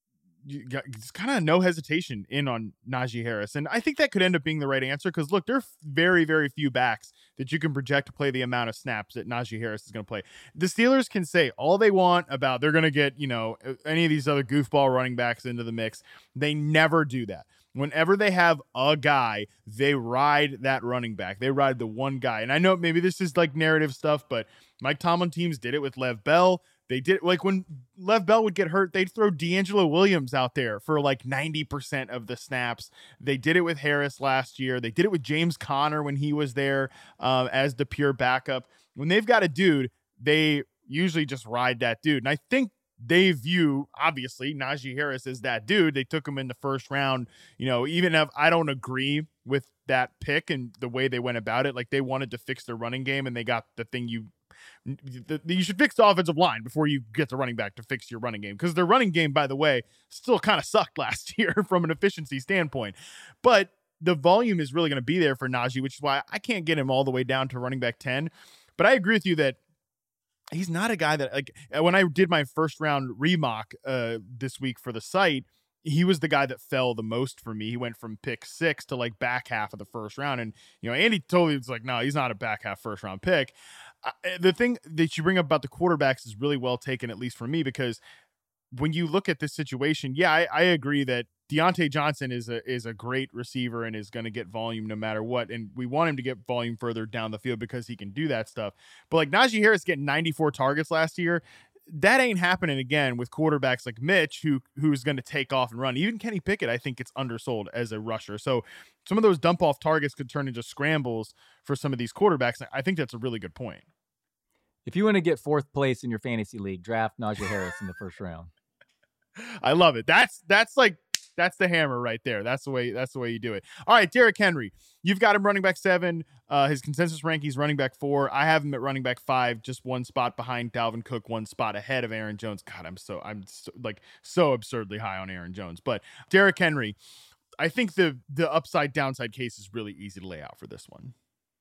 got kind of no hesitation in on Najee Harris, and I think that could end up being the right answer because look, there are very, very few backs that you can project to play the amount of snaps that Najee Harris is going to play. The Steelers can say all they want about they're going to get any of these other goofball running backs into the mix. They never do that. Whenever they have a guy, they ride that running back. They ride the one guy. And I know maybe this is like narrative stuff, but Mike Tomlin teams did it with Lev Bell. They did like when Lev Bell would get hurt, they'd throw D'Angelo Williams out there for like 90% of the snaps. They did it with Harris last year. They did it with James Conner when he was there as the pure backup. When they've got a dude, they usually just ride that dude. And I think they view, obviously, Najee Harris as that dude. They took him in the first round. Even if I don't agree with that pick and the way they went about it, like they wanted to fix their running game and they got the thing you should fix the offensive line before you get the running back to fix your running game. Because their running game, by the way, still kind of sucked last year from an efficiency standpoint. But the volume is really going to be there for Najee, which is why I can't get him all the way down to running back 10. But I agree with you that he's not a guy that, like, when I did my first round remock this week for the site, he was the guy that fell the most for me. He went from pick 6 to like back half of the first round. And, Andy totally was like, no, he's not a back half first round pick. The thing that you bring up about the quarterbacks is really well taken, at least for me, because when you look at this situation, I agree that Deontay Johnson is a great receiver and is going to get volume no matter what. And we want him to get volume further down the field because he can do that stuff. But like Najee Harris getting 94 targets last year, that ain't happening again with quarterbacks like Mitch, who's going to take off and run. Even Kenny Pickett, I think, gets undersold as a rusher. So some of those dump off targets could turn into scrambles for some of these quarterbacks. I think that's a really good point. If you want to get 4th place in your fantasy league, draft Najee Harris in the first round. I love it. That's the hammer right there. That's the way you do it. All right, Derrick Henry, you've got him running back 7. His consensus rankings running back 4. I have him at running back 5, just 1 spot behind Dalvin Cook, 1 spot ahead of Aaron Jones. God, I'm so absurdly high on Aaron Jones. But Derrick Henry, I think the upside downside case is really easy to lay out for this one.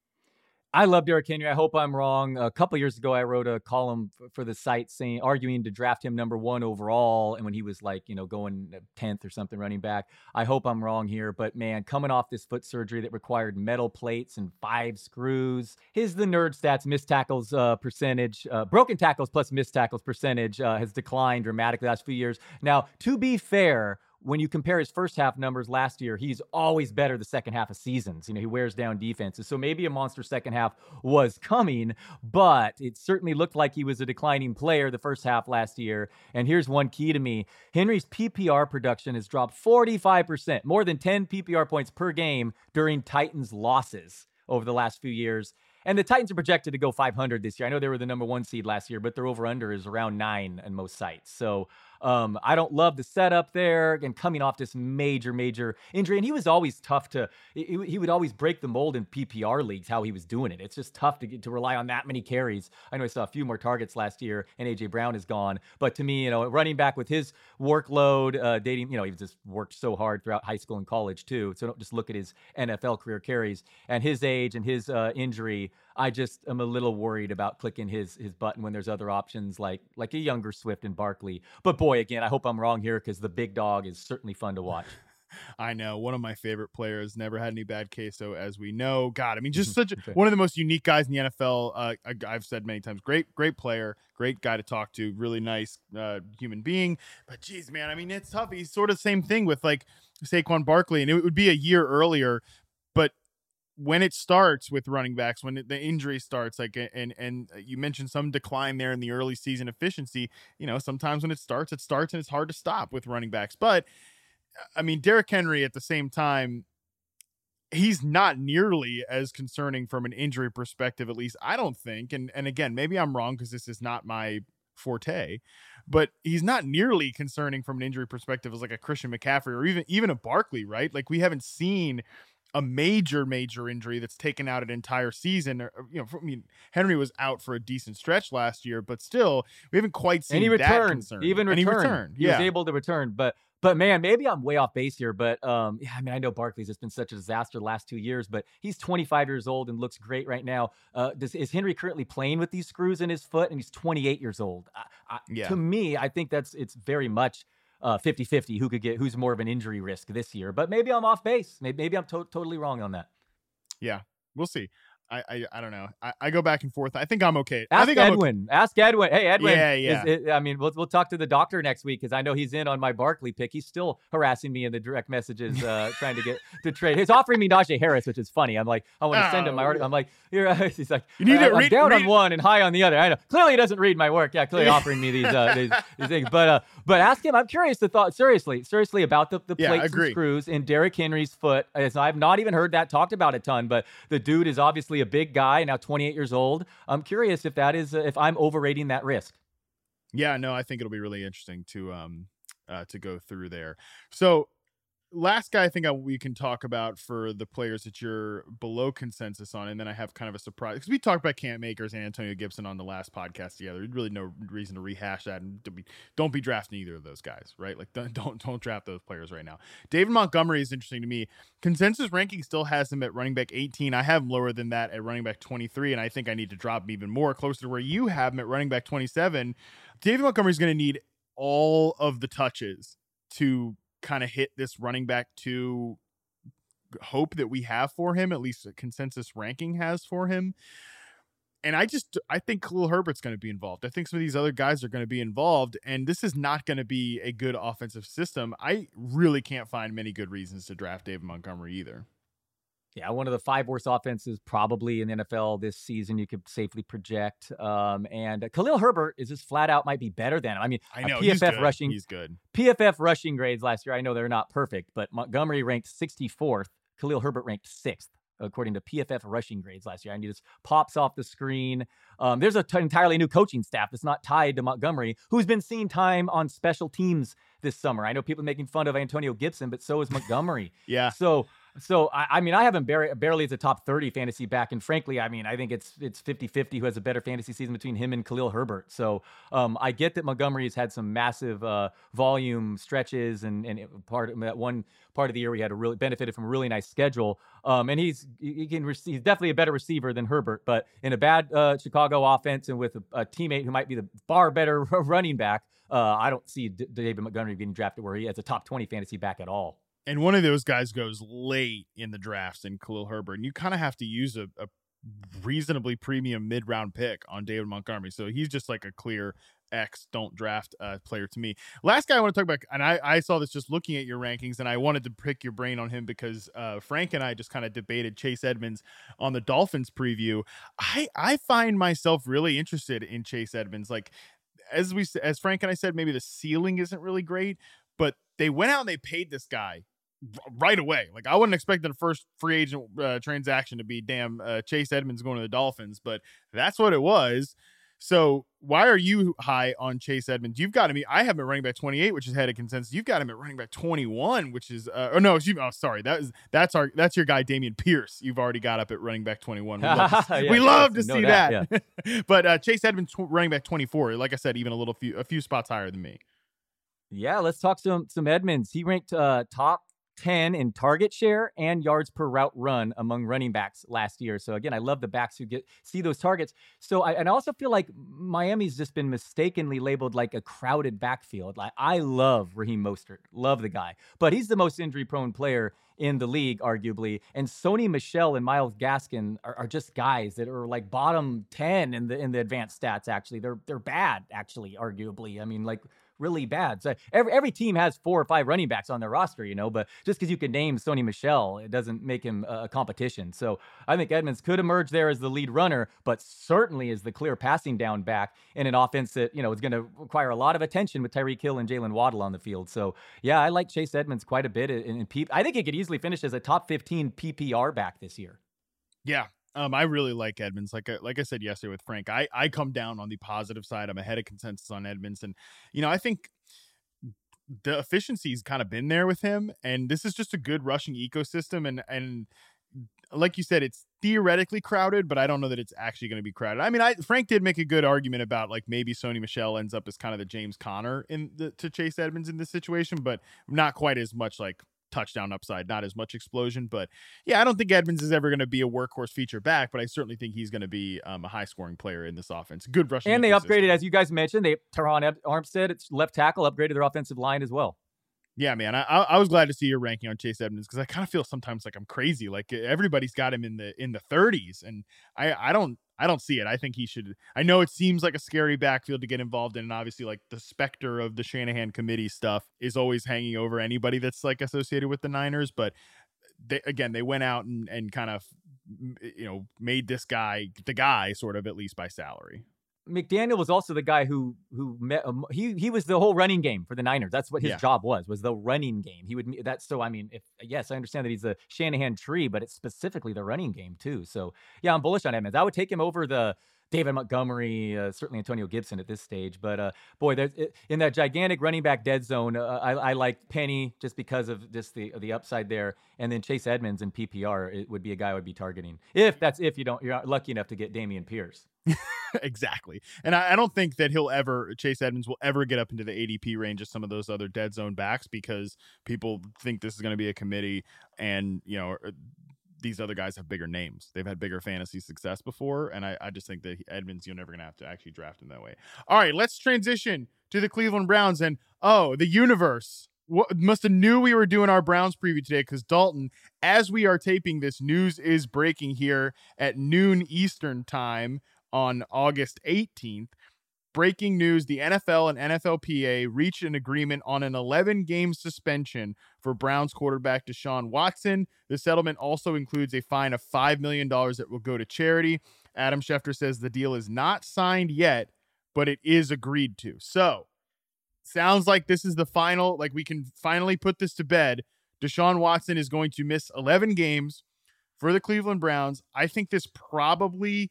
I love Derrick Henry. I hope I'm wrong. A couple years ago, I wrote a column for the site arguing to draft him number 1 overall. And when he was going 10th or something running back, I hope I'm wrong here. But man, coming off this foot surgery that required metal plates and 5 screws, the nerd stats, missed tackles percentage, broken tackles plus missed tackles percentage has declined dramatically the last few years. Now, to be fair, when you compare his first half numbers last year, he's always better the second half of seasons. He wears down defenses. So maybe a monster second half was coming, but it certainly looked like he was a declining player the first half last year. And here's one key to me. Henry's PPR production has dropped 45%, more than 10 PPR points per game during Titans losses over the last few years. And the Titans are projected to go 500 this year. I know they were the number 1 seed last year, but their over-under is around 9 in most sites. So I don't love the setup there. And coming off this major injury, and he was always tough he would always break the mold in PPR leagues, how he was doing it. It's just tough to rely on that many carries. I know I saw a few more targets last year, and A.J. Brown is gone. But to me, running back with his workload, he just worked so hard throughout high school and college too. So don't just look at his NFL career carries and his age and his injury. I just am a little worried about clicking his button when there's other options like a younger Swift and Barkley. But boy, again, I hope I'm wrong here because the big dog is certainly fun to watch. I know. One of my favorite players, never had any bad queso, as we know. God, I mean, just one of the most unique guys in the NFL. I've said many times, great player, great guy to talk to, really nice human being. But geez, man, I mean, it's tough. He's sort of the same thing with like Saquon Barkley, and it would be a year earlier, but when it starts with running backs, when the injury starts, and you mentioned some decline there in the early season efficiency, sometimes when it starts and it's hard to stop with running backs. But I mean, Derrick Henry at the same time, he's not nearly as concerning from an injury perspective, at least I don't think. And again, maybe I'm wrong because this is not my forte, but he's not nearly concerning from an injury perspective as like a Christian McCaffrey or even a Barkley, right? Like we haven't seen a major injury that's taken out an entire season. Henry was out for a decent stretch last year, but still, we haven't quite seen that concern. He returned. He was able to return, but man, maybe I'm way off base here. But I know Barkley's just been such a disaster the last 2 years, but he's 25 years old and looks great right now. Is Henry currently playing with these screws in his foot? And he's 28 years old. To me, I think it's very much 50-50 who's more of an injury risk this year. But maybe I'm off base. Maybe I'm totally wrong on that. Yeah, we'll see. I don't know. I go back and forth. I think I'm okay. Ask Edwin. Hey, Edwin. Yeah. We'll talk to the doctor next week because I know he's in on my Barkley pick. He's still harassing me in the direct messages, trying to get to trade. He's offering me Najee Harris, which is funny. I'm like, I want to send him my article. I'm like, here. He's like, you need to read. Down on one and high on the other. I know. Clearly, he doesn't read my work. Yeah, clearly offering me these things. But ask him. I'm curious. Seriously about the plates and screws in Derrick Henry's foot. I've not even heard that talked about a ton. But the dude is obviously a big guy, now 28 years old. I'm curious if that is if I'm overrating that risk. Yeah, no, I think it'll be really interesting to go through there. So last guy I think we can talk about for the players that you're below consensus on, and then I have kind of a surprise because we talked about Cam Akers and Antonio Gibson on the last podcast together. There's really no reason to rehash that, and don't be drafting either of those guys, right? Like don't draft those players right now. David Montgomery is interesting to me. Consensus ranking still has him at running back 18. I have him lower than that at running back 23, and I think I need to drop him even more closer to where you have him at running back 27. David Montgomery is going to need all of the touches to kind of hit this running back 2 hope that we have for him, at least a consensus ranking has for him. And I think Khalil Herbert's going to be involved. I think some of these other guys are going to be involved, and this is not going to be a good offensive system. I really can't find many good reasons to draft David Montgomery either. Yeah, one of the 5 worst offenses probably in the NFL this season, you could safely project. And Khalil Herbert is just flat out might be better than him. I mean, I know, he's good. PFF rushing grades last year, I know they're not perfect, but Montgomery ranked 64th. Khalil Herbert ranked 6th, according to PFF rushing grades last year. And he just pops off the screen. There's an entirely new coaching staff that's not tied to Montgomery, who's been seeing time on special teams this summer. I know people making fun of Antonio Gibson, but so is Montgomery. Yeah. So I mean, I have him barely as a top 30 fantasy back. And frankly, I mean, I think it's 50-50 who has a better fantasy season between him and Khalil Herbert. So I get that Montgomery has had some massive volume stretches and that one part of the year we had benefited from a really nice schedule. And he's definitely a better receiver than Herbert, but in a bad Chicago offense and with a teammate who might be the far better running back, I don't see David Montgomery getting drafted where he has a top 20 fantasy back at all. And one of those guys goes late in the drafts in Khalil Herbert, and you kind of have to use a reasonably premium mid-round pick on David Montgomery. So he's just like a clear X, don't draft player to me. Last guy I want to talk about, and I saw this just looking at your rankings, and I wanted to pick your brain on him because Frank and I just kind of debated Chase Edmonds on the Dolphins preview. I find myself really interested in Chase Edmonds. Like, as Frank and I said, maybe the ceiling isn't really great, but they went out and they paid this guy right away. Like, I wouldn't expect the first free agent transaction to be Chase Edmonds going to the Dolphins, but that's what it was. So why are you high on Chase Edmonds? You've got him. I have him at running back 28, which is ahead of consensus. You've got him at running back 21, which is that's your guy Dameon Pierce. You've already got up at running back 21. We love to see that. Yeah. But Chase Edmonds running back 24. Like I said, even a few spots higher than me. Yeah, let's talk some Edmonds. He ranked top 10 in target share and yards per route run among running backs last year. So again, I love the backs who see those targets. So I also feel like Miami's just been mistakenly labeled like a crowded backfield. Like, I love Raheem Mostert, love the guy, but he's the most injury prone player in the league, arguably. And Sony Michel and Myles Gaskin are just guys that are like bottom 10 in the advanced stats. Actually, they're bad. Actually, arguably, I mean, like, really bad. So every team has 4 or 5 running backs on their roster, but just because you can name Sony Michel, it doesn't make him a competition. So I think Edmonds could emerge there as the lead runner, but certainly is the clear passing down back in an offense that, is going to require a lot of attention with Tyreek Hill and Jalen Waddle on the field. So yeah, I like Chase Edmonds quite a bit. I think he could easily finish as a top 15 PPR back this year. Yeah. I really like Edmonds. Like I said yesterday with Frank, I come down on the positive side. I'm ahead of consensus on Edmonds. And, I think the efficiency's kind of been there with him. And this is just a good rushing ecosystem. And like you said, it's theoretically crowded, but I don't know that it's actually going to be crowded. I mean, Frank did make a good argument about like maybe Sony Michel ends up as kind of the James Conner to Chase Edmonds in this situation, but not quite as much like touchdown upside, not as much explosion. But yeah, I don't think Edmonds is ever going to be a workhorse feature back, but I certainly think he's going to be a high scoring player in this offense. Good rushing. And they upgraded, as you guys mentioned, Teron Armstead, it's left tackle, upgraded their offensive line as well. Yeah, man, I was glad to see your ranking on Chase Edmonds because I kind of feel sometimes like I'm crazy. Like everybody's got him in the 30s, and I don't see it. I think he should. I know it seems like a scary backfield to get involved in, and obviously like the specter of the Shanahan committee stuff is always hanging over anybody that's like associated with the Niners. But they went out and kind of made this guy the guy sort of, at least by salary. McDaniel was also the guy who met, he was the whole running game for the Niners. That's what his job was the running game. He would so I mean, I understand that he's the Shanahan tree, but it's specifically the running game too. So yeah, I'm bullish on Edmonds. I would take him over the David Montgomery, certainly Antonio Gibson at this stage. But boy, in that gigantic running back dead zone, I like Penny just because of just the upside there, and then Chase Edmonds in PPR it would be a guy I would be targeting if you're not lucky enough to get Dameon Pierce. Exactly. And I don't think that Chase Edmonds will ever get up into the ADP range of some of those other dead zone backs because people think this is going to be a committee and, these other guys have bigger names. They've had bigger fantasy success before. And I just think that Edmonds, you're never going to have to actually draft him that way. All right, let's transition to the Cleveland Browns and, the universe must have knew we were doing our Browns preview today, because Dalton, as we are taping this, news is breaking here at noon Eastern time on August 18th. Breaking news, the NFL and NFLPA reached an agreement on an 11-game suspension for Browns quarterback Deshaun Watson. The settlement also includes a fine of $5 million that will go to charity. Adam Schefter says the deal is not signed yet, but it is agreed to. So, sounds like this is the final, like we can finally put this to bed. Deshaun Watson is going to miss 11 games for the Cleveland Browns. I think this probably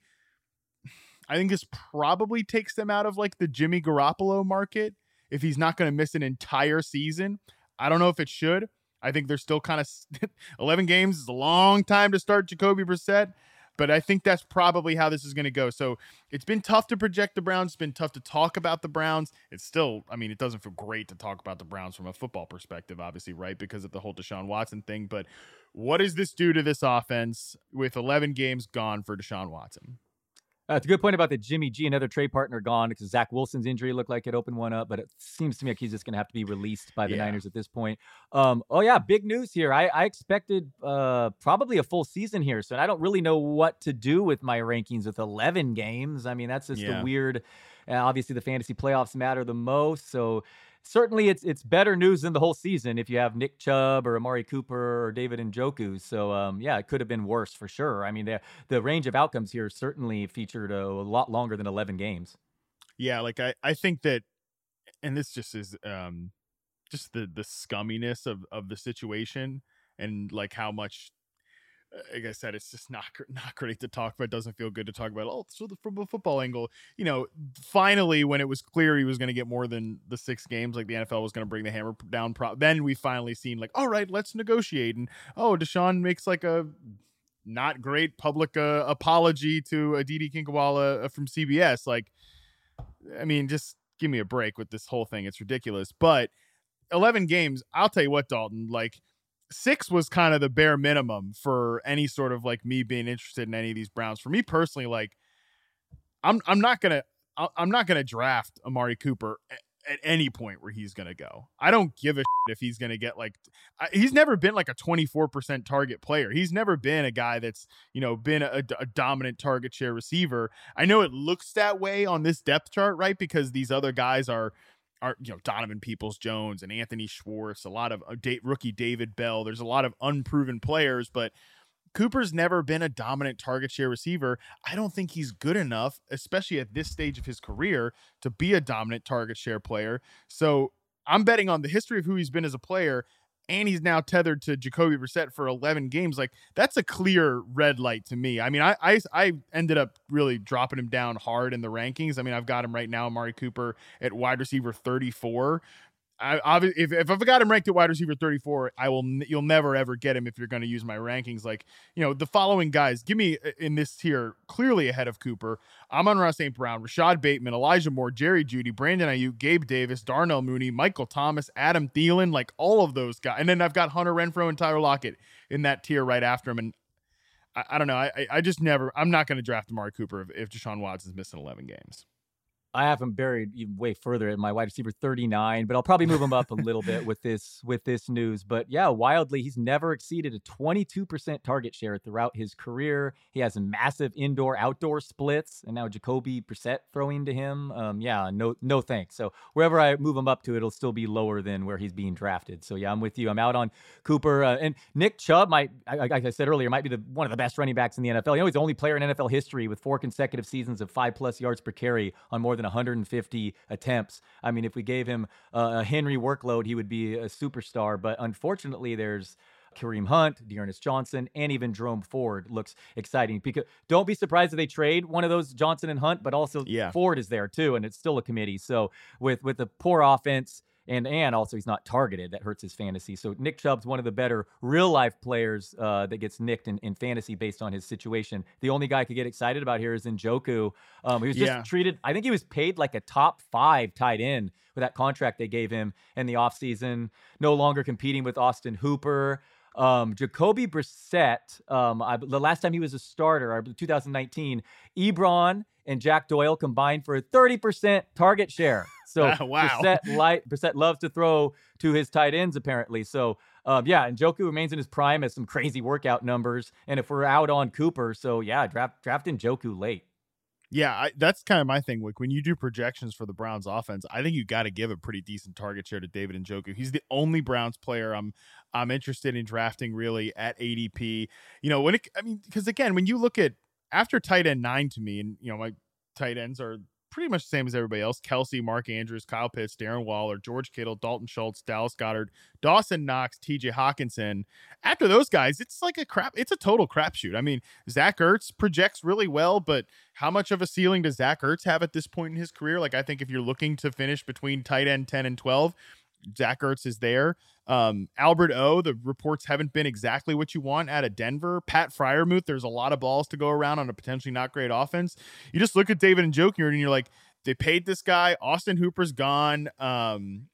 takes them out of like the Jimmy Garoppolo market if he's not going to miss an entire season. I don't know if it should. I think they're still kind of 11 games is a long time to start Jacoby Brissett, but I think that's probably how this is going to go. So it's been tough to project the Browns. It's been tough to talk about the Browns. It's still, I mean, it doesn't feel great to talk about the Browns from a football perspective, obviously, right? Because of the whole Deshaun Watson thing. But what does this do to this offense with 11 games gone for Deshaun Watson? It's a good point about the Jimmy G, another trade partner gone, because Zach Wilson's injury looked like it opened one up, but it seems to me like he's just going to have to be released by the Niners at this point. Big news here. I expected probably a full season here, so I don't really know what to do with my rankings with 11 games. I mean, that's just a weird, obviously the fantasy playoffs matter the most, so certainly it's better news than the whole season if you have Nick Chubb or Amari Cooper or David Njoku. So, it could have been worse for sure. I mean, the range of outcomes here certainly featured a lot longer than 11 games. Yeah, like I think that, and this just is just the scumminess of the situation, and like how much, like I said, it's just not great to talk about. It doesn't feel good to talk about. Oh, so from a football angle, finally, when it was clear he was going to get more than the 6 games, like the NFL was going to bring the hammer down, then we finally seen like, all right, let's negotiate. And Deshaun makes like a not great public apology to Aditi Kinkawala from CBS. Like, I mean, just give me a break with this whole thing. It's ridiculous. But 11 games, I'll tell you what, Dalton, like, 6 was kind of the bare minimum for any sort of like me being interested in any of these Browns. For me personally, like I'm not gonna draft Amari Cooper at any point where he's gonna go. I don't give a shit if he's gonna get like, he's never been like a 24% target player. He's never been a guy that's been a dominant target share receiver. I know it looks that way on this depth chart, right? Because these other guys are Donovan Peoples-Jones and Anthony Schwartz, a lot of rookie David Bell. There's a lot of unproven players, but Cooper's never been a dominant target share receiver. I don't think he's good enough, especially at this stage of his career, to be a dominant target share player. So I'm betting on the history of who he's been as a player, and he's now tethered to Jacoby Brissett for 11 games. Like, that's a clear red light to me. I mean, I ended up really dropping him down hard in the rankings. I mean, I've got him right now, Amari Cooper, at wide receiver 34. If I've got him ranked at wide receiver 34, you'll never ever get him if you're going to use my rankings. Like, the following guys, give me in this tier, clearly ahead of Cooper: Amon-Ra St. Brown, Rashad Bateman, Elijah Moore, Jerry Jeudy, Brandon Ayuk, Gabe Davis, Darnell Mooney, Michael Thomas, Adam Thielen, like all of those guys. And then I've got Hunter Renfrow and Tyler Lockett in that tier right after him. And I don't know. I'm not going to draft Amari Cooper if Deshaun Watson's missing 11 games. I have him buried even way further at my wide receiver 39, but I'll probably move him up a little bit with this news. But yeah, wildly, he's never exceeded a 22% target share throughout his career. He has massive indoor-outdoor splits, and now Jacoby Brissett throwing to him. No thanks. So wherever I move him up to, it'll still be lower than where he's being drafted. So yeah, I'm with you. I'm out on Cooper. And Nick Chubb like I said earlier, might be one of the best running backs in the NFL. He's the only player in NFL history with 4 consecutive seasons of 5+ yards per carry on more than 150 attempts. I mean, if we gave him a Henry workload, he would be a superstar. But unfortunately, there's Kareem Hunt, Dearness Johnson, and even Jerome Ford looks exciting. Because don't be surprised if they trade one of those, Johnson and Hunt, but also Ford is there too, and it's still a committee. So with the poor offense, and also he's not targeted, that hurts his fantasy. So Nick Chubb's one of the better real-life players that gets nicked in fantasy based on his situation. The only guy I could get excited about here is Njoku. He was just treated, I think he was paid like a top 5 tight end with that contract they gave him in the offseason, no longer competing with Austin Hooper. Jacoby Brissett, the last time he was a starter, 2019, Ebron and Jack Doyle combined for a 30% target share. So wow. Brissett loves to throw to his tight ends, apparently. So, Njoku remains in his prime, has some crazy workout numbers. And if we're out on Cooper, so yeah, draft Njoku late. Yeah, that's kind of my thing. Like when you do projections for the Browns offense, I think you got to give a pretty decent target share to David Njoku. He's the only Browns player I'm interested in drafting really at ADP. Because again, when you look at after tight end 9 to me, and my tight ends are pretty much the same as everybody else: Kelsey, Mark Andrews, Kyle Pitts, Darren Waller, George Kittle, Dalton Schultz, Dallas Goedert, Dawson Knox, TJ Hawkinson. After those guys, it's a total crapshoot. I mean, Zach Ertz projects really well, but how much of a ceiling does Zach Ertz have at this point in his career? Like, I think if you're looking to finish between tight end 10 and 12, Zach Ertz is there. Albert O, the reports haven't been exactly what you want out of Denver. Pat Freiermuth, there's a lot of balls to go around on a potentially not great offense. You just look at David Njoku and you're like, they paid this guy. Austin Hooper's gone. And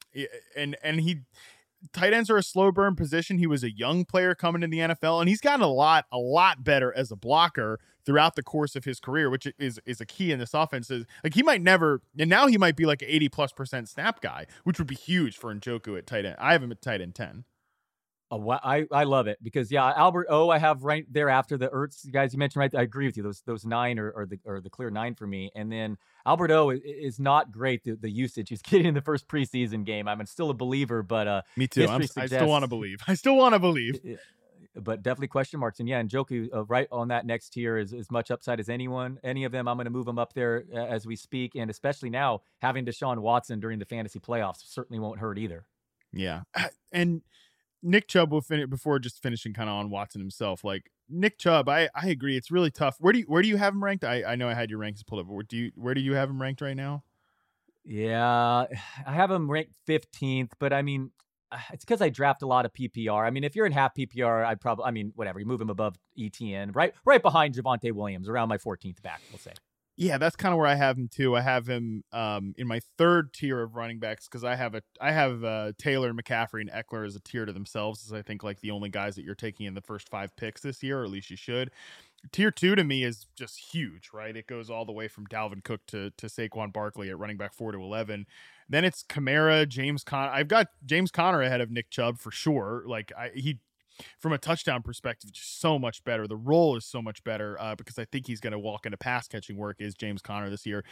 tight ends are a slow burn position. He was a young player coming in the NFL, and he's gotten a lot better as a blocker throughout the course of his career, which is a key in this offense. Is like he might never, and now he might be like an 80+% snap guy, which would be huge for Njoku at tight end. I have him at tight end 10. Oh, I love it because Albert O I have right there after the Ertz guys you mentioned. Right, I agree with you. Those 9 are the clear 9 for me. And then Albert O is not great. The usage he's getting in the first preseason game. I'm still a believer, but me too. I still want to believe. But definitely question marks. And Njoku right on that next tier is as much upside as any of them. I'm going to move him up there as we speak, and especially now having Deshaun Watson during the fantasy playoffs certainly won't hurt either. Yeah, and Nick Chubb will finish before just finishing kind of on Watson himself. Like Nick Chubb, I agree. It's really tough. Where do you have him ranked? I know I had your rankings pulled up, but where do you have him ranked right now? Yeah, I have him ranked 15th, but I mean, it's because I draft a lot of PPR. I mean, if you're in half PPR, whatever, you move him above ETN, right behind Javonte Williams, around my 14th back, we'll say. Yeah, that's kind of where I have him too. I have him in my third tier of running backs because I have Taylor, McCaffrey, and Eckler as a tier to themselves, as I think like the only guys that you're taking in the first 5 picks this year, or at least you should. Tier 2 to me is just huge, right? It goes all the way from Dalvin Cook to Saquon Barkley at running back 4 to 11. Then it's Kamara, James Conner. I've got James Conner ahead of Nick Chubb for sure. Like he. From a touchdown perspective, just so much better. The role is so much better because I think he's going to walk into pass catching work is James Conner this year.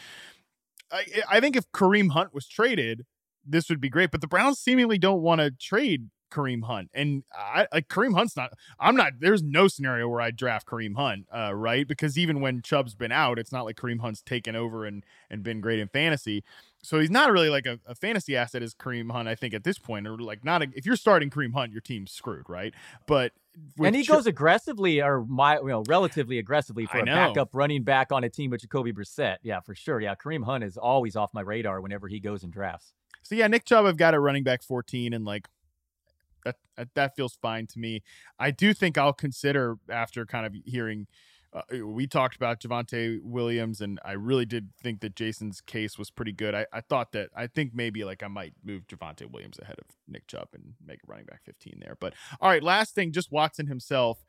I think if Kareem Hunt was traded, this would be great, but the Browns seemingly don't want to trade Kareem Hunt. And Kareem Hunt's there's no scenario where I'd draft Kareem Hunt, right? Because even when Chubb's been out, it's not like Kareem Hunt's taken over and been great in fantasy. So he's not really like a fantasy asset as Kareem Hunt, I think, at this point. Or like if you're starting Kareem Hunt, your team's screwed, right? But he goes aggressively relatively aggressively for a backup running back on a team with Jacoby Brissett. Yeah, for sure. Yeah, Kareem Hunt is always off my radar whenever he goes in drafts. So yeah, Nick Chubb, I've got at running back 14, and like that feels fine to me. I do think I'll consider after kind of hearing. We talked about Javonte Williams, and I really did think that Jason's case was pretty good. I think maybe like I might move Javonte Williams ahead of Nick Chubb and make a running back 15 there. But all right, last thing, just Watson himself.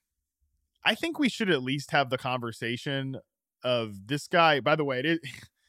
I think we should at least have the conversation of this guy. By the way, it is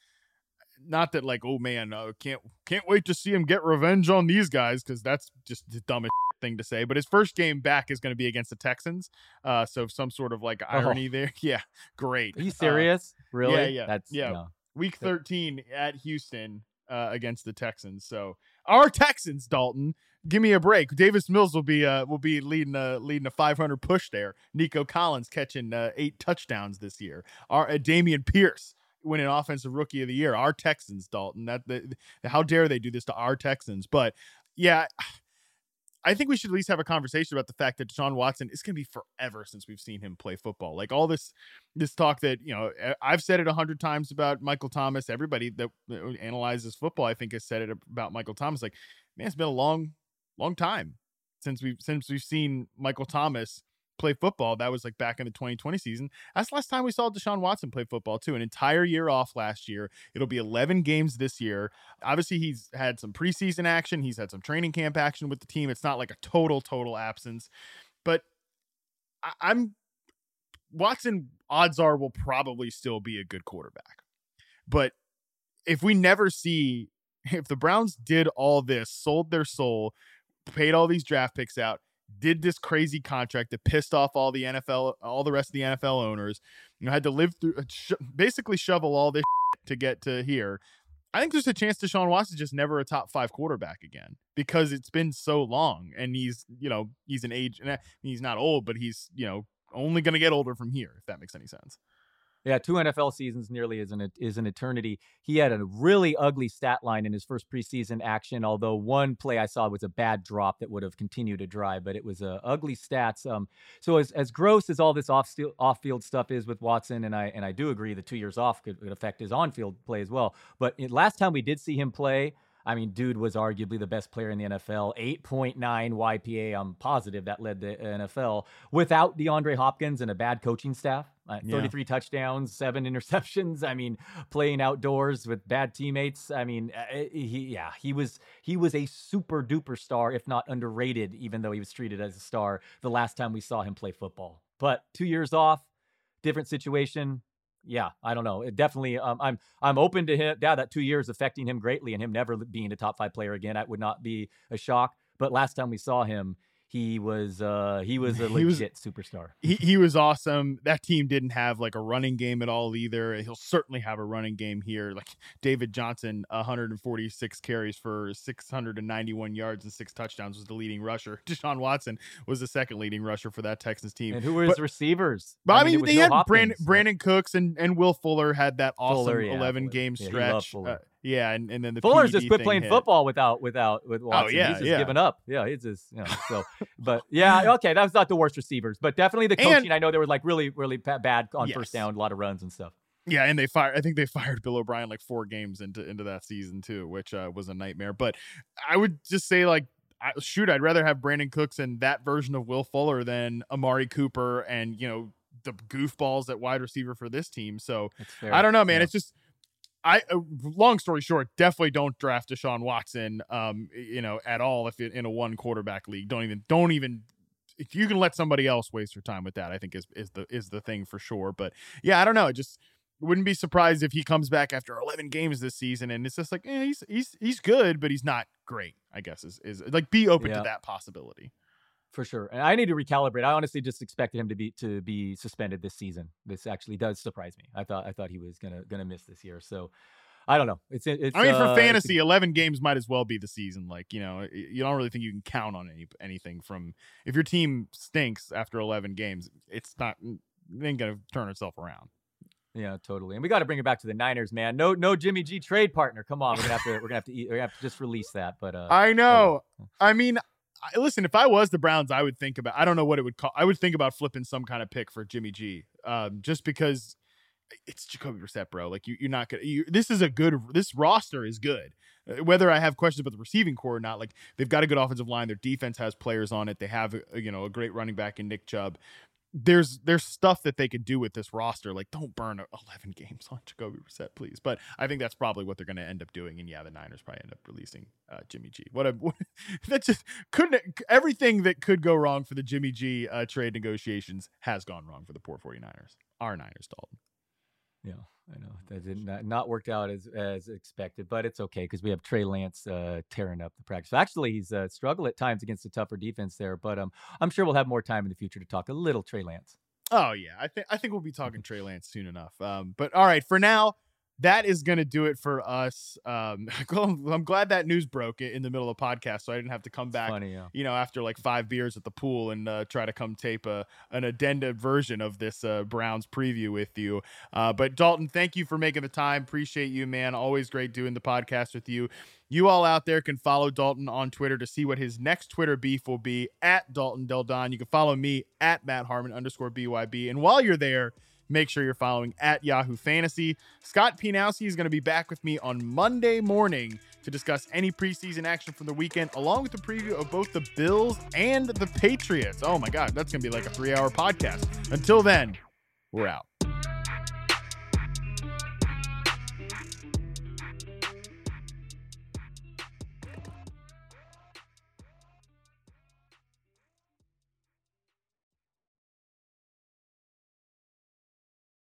not that like, oh man, can't wait to see him get revenge on these guys, because that's just the dumbest thing to say. But his first game back is going to be against the Texans, so some sort of like irony there. Yeah, great. Are you serious? Really? Yeah. That's no. Week 13 at Houston against the Texans. So our Texans, Dalton, give me a break. Davis Mills will be leading a 500 push there. Nico Collins catching 8 touchdowns this year. Our Dameon Pierce winning Offensive Rookie of the Year. Our Texans, Dalton. How dare they do this to our Texans? But yeah, I think we should at least have a conversation about the fact that Deshaun Watson is going to be forever since we've seen him play football. Like all this talk that, I've said it 100 times about Michael Thomas. Everybody that analyzes football, I think, has said it about Michael Thomas. Like, man, it's been a long time since we've seen Michael Thomas play football. That was like back in the 2020 season. That's the last time we saw Deshaun Watson play football too. An entire year off last year. It'll be 11 games this year. Obviously he's had some preseason action. He's had some training camp action with the team. It's not like a total absence, but Watson, odds are, will probably still be a good quarterback. But if we never see if the Browns did all this, sold their soul, paid all these draft picks out, did this crazy contract that pissed off all the rest of the NFL owners, had to live through, basically shovel all this to get to here, I think there's a chance Deshaun Watson's just never a top 5 quarterback again, because it's been so long, and he's an age, and he's not old, but he's, only going to get older from here, if that makes any sense. Yeah, 2 NFL seasons nearly is an eternity. He had a really ugly stat line in his first preseason action, although one play I saw was a bad drop that would have continued to drive, but it was ugly stats. So as gross as all this off-field stuff is with Watson, and I do agree the 2 years off could affect his on-field play as well. But last time we did see him play, I mean, dude was arguably the best player in the NFL. 8.9 YPA, I'm positive that led the NFL without DeAndre Hopkins and a bad coaching staff. 33 touchdowns, 7 interceptions. I mean, playing outdoors with bad teammates. I mean, he was a super duper star, if not underrated, even though he was treated as a star the last time we saw him play football. But 2 years off, different situation. Yeah, I don't know. It definitely, I'm open to him. Yeah, that 2 years affecting him greatly, and him never being a top 5 player again, that would not be a shock. But last time we saw him, he was a legit superstar. He was awesome. That team didn't have like a running game at all either. He'll certainly have a running game here. Like David Johnson, 146 carries for 691 yards and 6 touchdowns, was the leading rusher. Deshaun Watson was the second leading rusher for that Texans team. And who were his receivers? But I mean they had Brandon Cooks and Will Fuller had that awesome 11-game stretch. And then the Fuller's PED just quit playing football with Watson. Oh, yeah, he's just given up. Yeah, he's just so. But yeah, okay, that's not the worst receivers, but definitely the coaching. I know they were like really, really bad on first down, a lot of runs and stuff. Yeah, and I think they fired Bill O'Brien like 4 games into that season too, which was a nightmare. But I would just say I'd rather have Brandon Cooks and that version of Will Fuller than Amari Cooper and the goofballs at wide receiver for this team. So I don't know, man. Yeah. It's just. Long story short, definitely don't draft Deshaun Watson, at all. If in a 1 quarterback league, don't even. If you can let somebody else waste your time with that, I think is the thing for sure. But yeah, I don't know. Just wouldn't be surprised if he comes back after 11 games this season and it's just like, he's good, but he's not great. I guess is like be open to that possibility. For sure. And I need to recalibrate. I honestly just expected him to be suspended this season. This actually does surprise me. I thought he was gonna miss this year. So I don't know. It's I mean, for fantasy, 11 games might as well be the season. Like, you don't really think you can count on anything from if your team stinks after 11 games, it ain't gonna turn itself around. Yeah, totally. And we got to bring it back to the Niners, man. No Jimmy G trade partner. Come on, we're gonna have to just release that. But I know. I mean, listen, if I was the Browns, I would think about, I don't know what it would call. I would think about flipping some kind of pick for Jimmy G, just because it's Jacoby Brissett, bro. Like you're not going to, this roster is good. Whether I have questions about the receiving core or not, like they've got a good offensive line. Their defense has players on it. They have, a great running back in Nick Chubb. There's stuff that they could do with this roster. Like, don't burn 11 games on Jacoby Brissett, please. But I think that's probably what they're going to end up doing. And yeah, the Niners probably end up releasing Jimmy G. That just everything that could go wrong for the Jimmy G trade negotiations has gone wrong for the poor 49ers. Our Niners, Dalton. Yeah, I know that did not worked out as expected, but it's okay because we have Trey Lance tearing up the practice. So actually, he's struggled at times against a tougher defense there, but I'm sure we'll have more time in the future to talk a little Trey Lance. Oh yeah, I think we'll be talking Trey Lance soon enough. But all right, for now, that is going to do it for us. I'm glad that news broke in the middle of the podcast, so I didn't have to come back, after like 5 beers at the pool and try to come tape an addendum version of this Browns preview with you. But Dalton, thank you for making the time. Appreciate you, man. Always great doing the podcast with you. You all out there can follow Dalton on Twitter to see what his next Twitter beef will be at Dalton Del Don. You can follow me at Matt Harmon _BYB. And while you're there, make sure you're following at Yahoo Fantasy. Scott Pianowski is going to be back with me on Monday morning to discuss any preseason action from the weekend, along with the preview of both the Bills and the Patriots. Oh my God, that's going to be like a 3-hour podcast. Until then, we're out.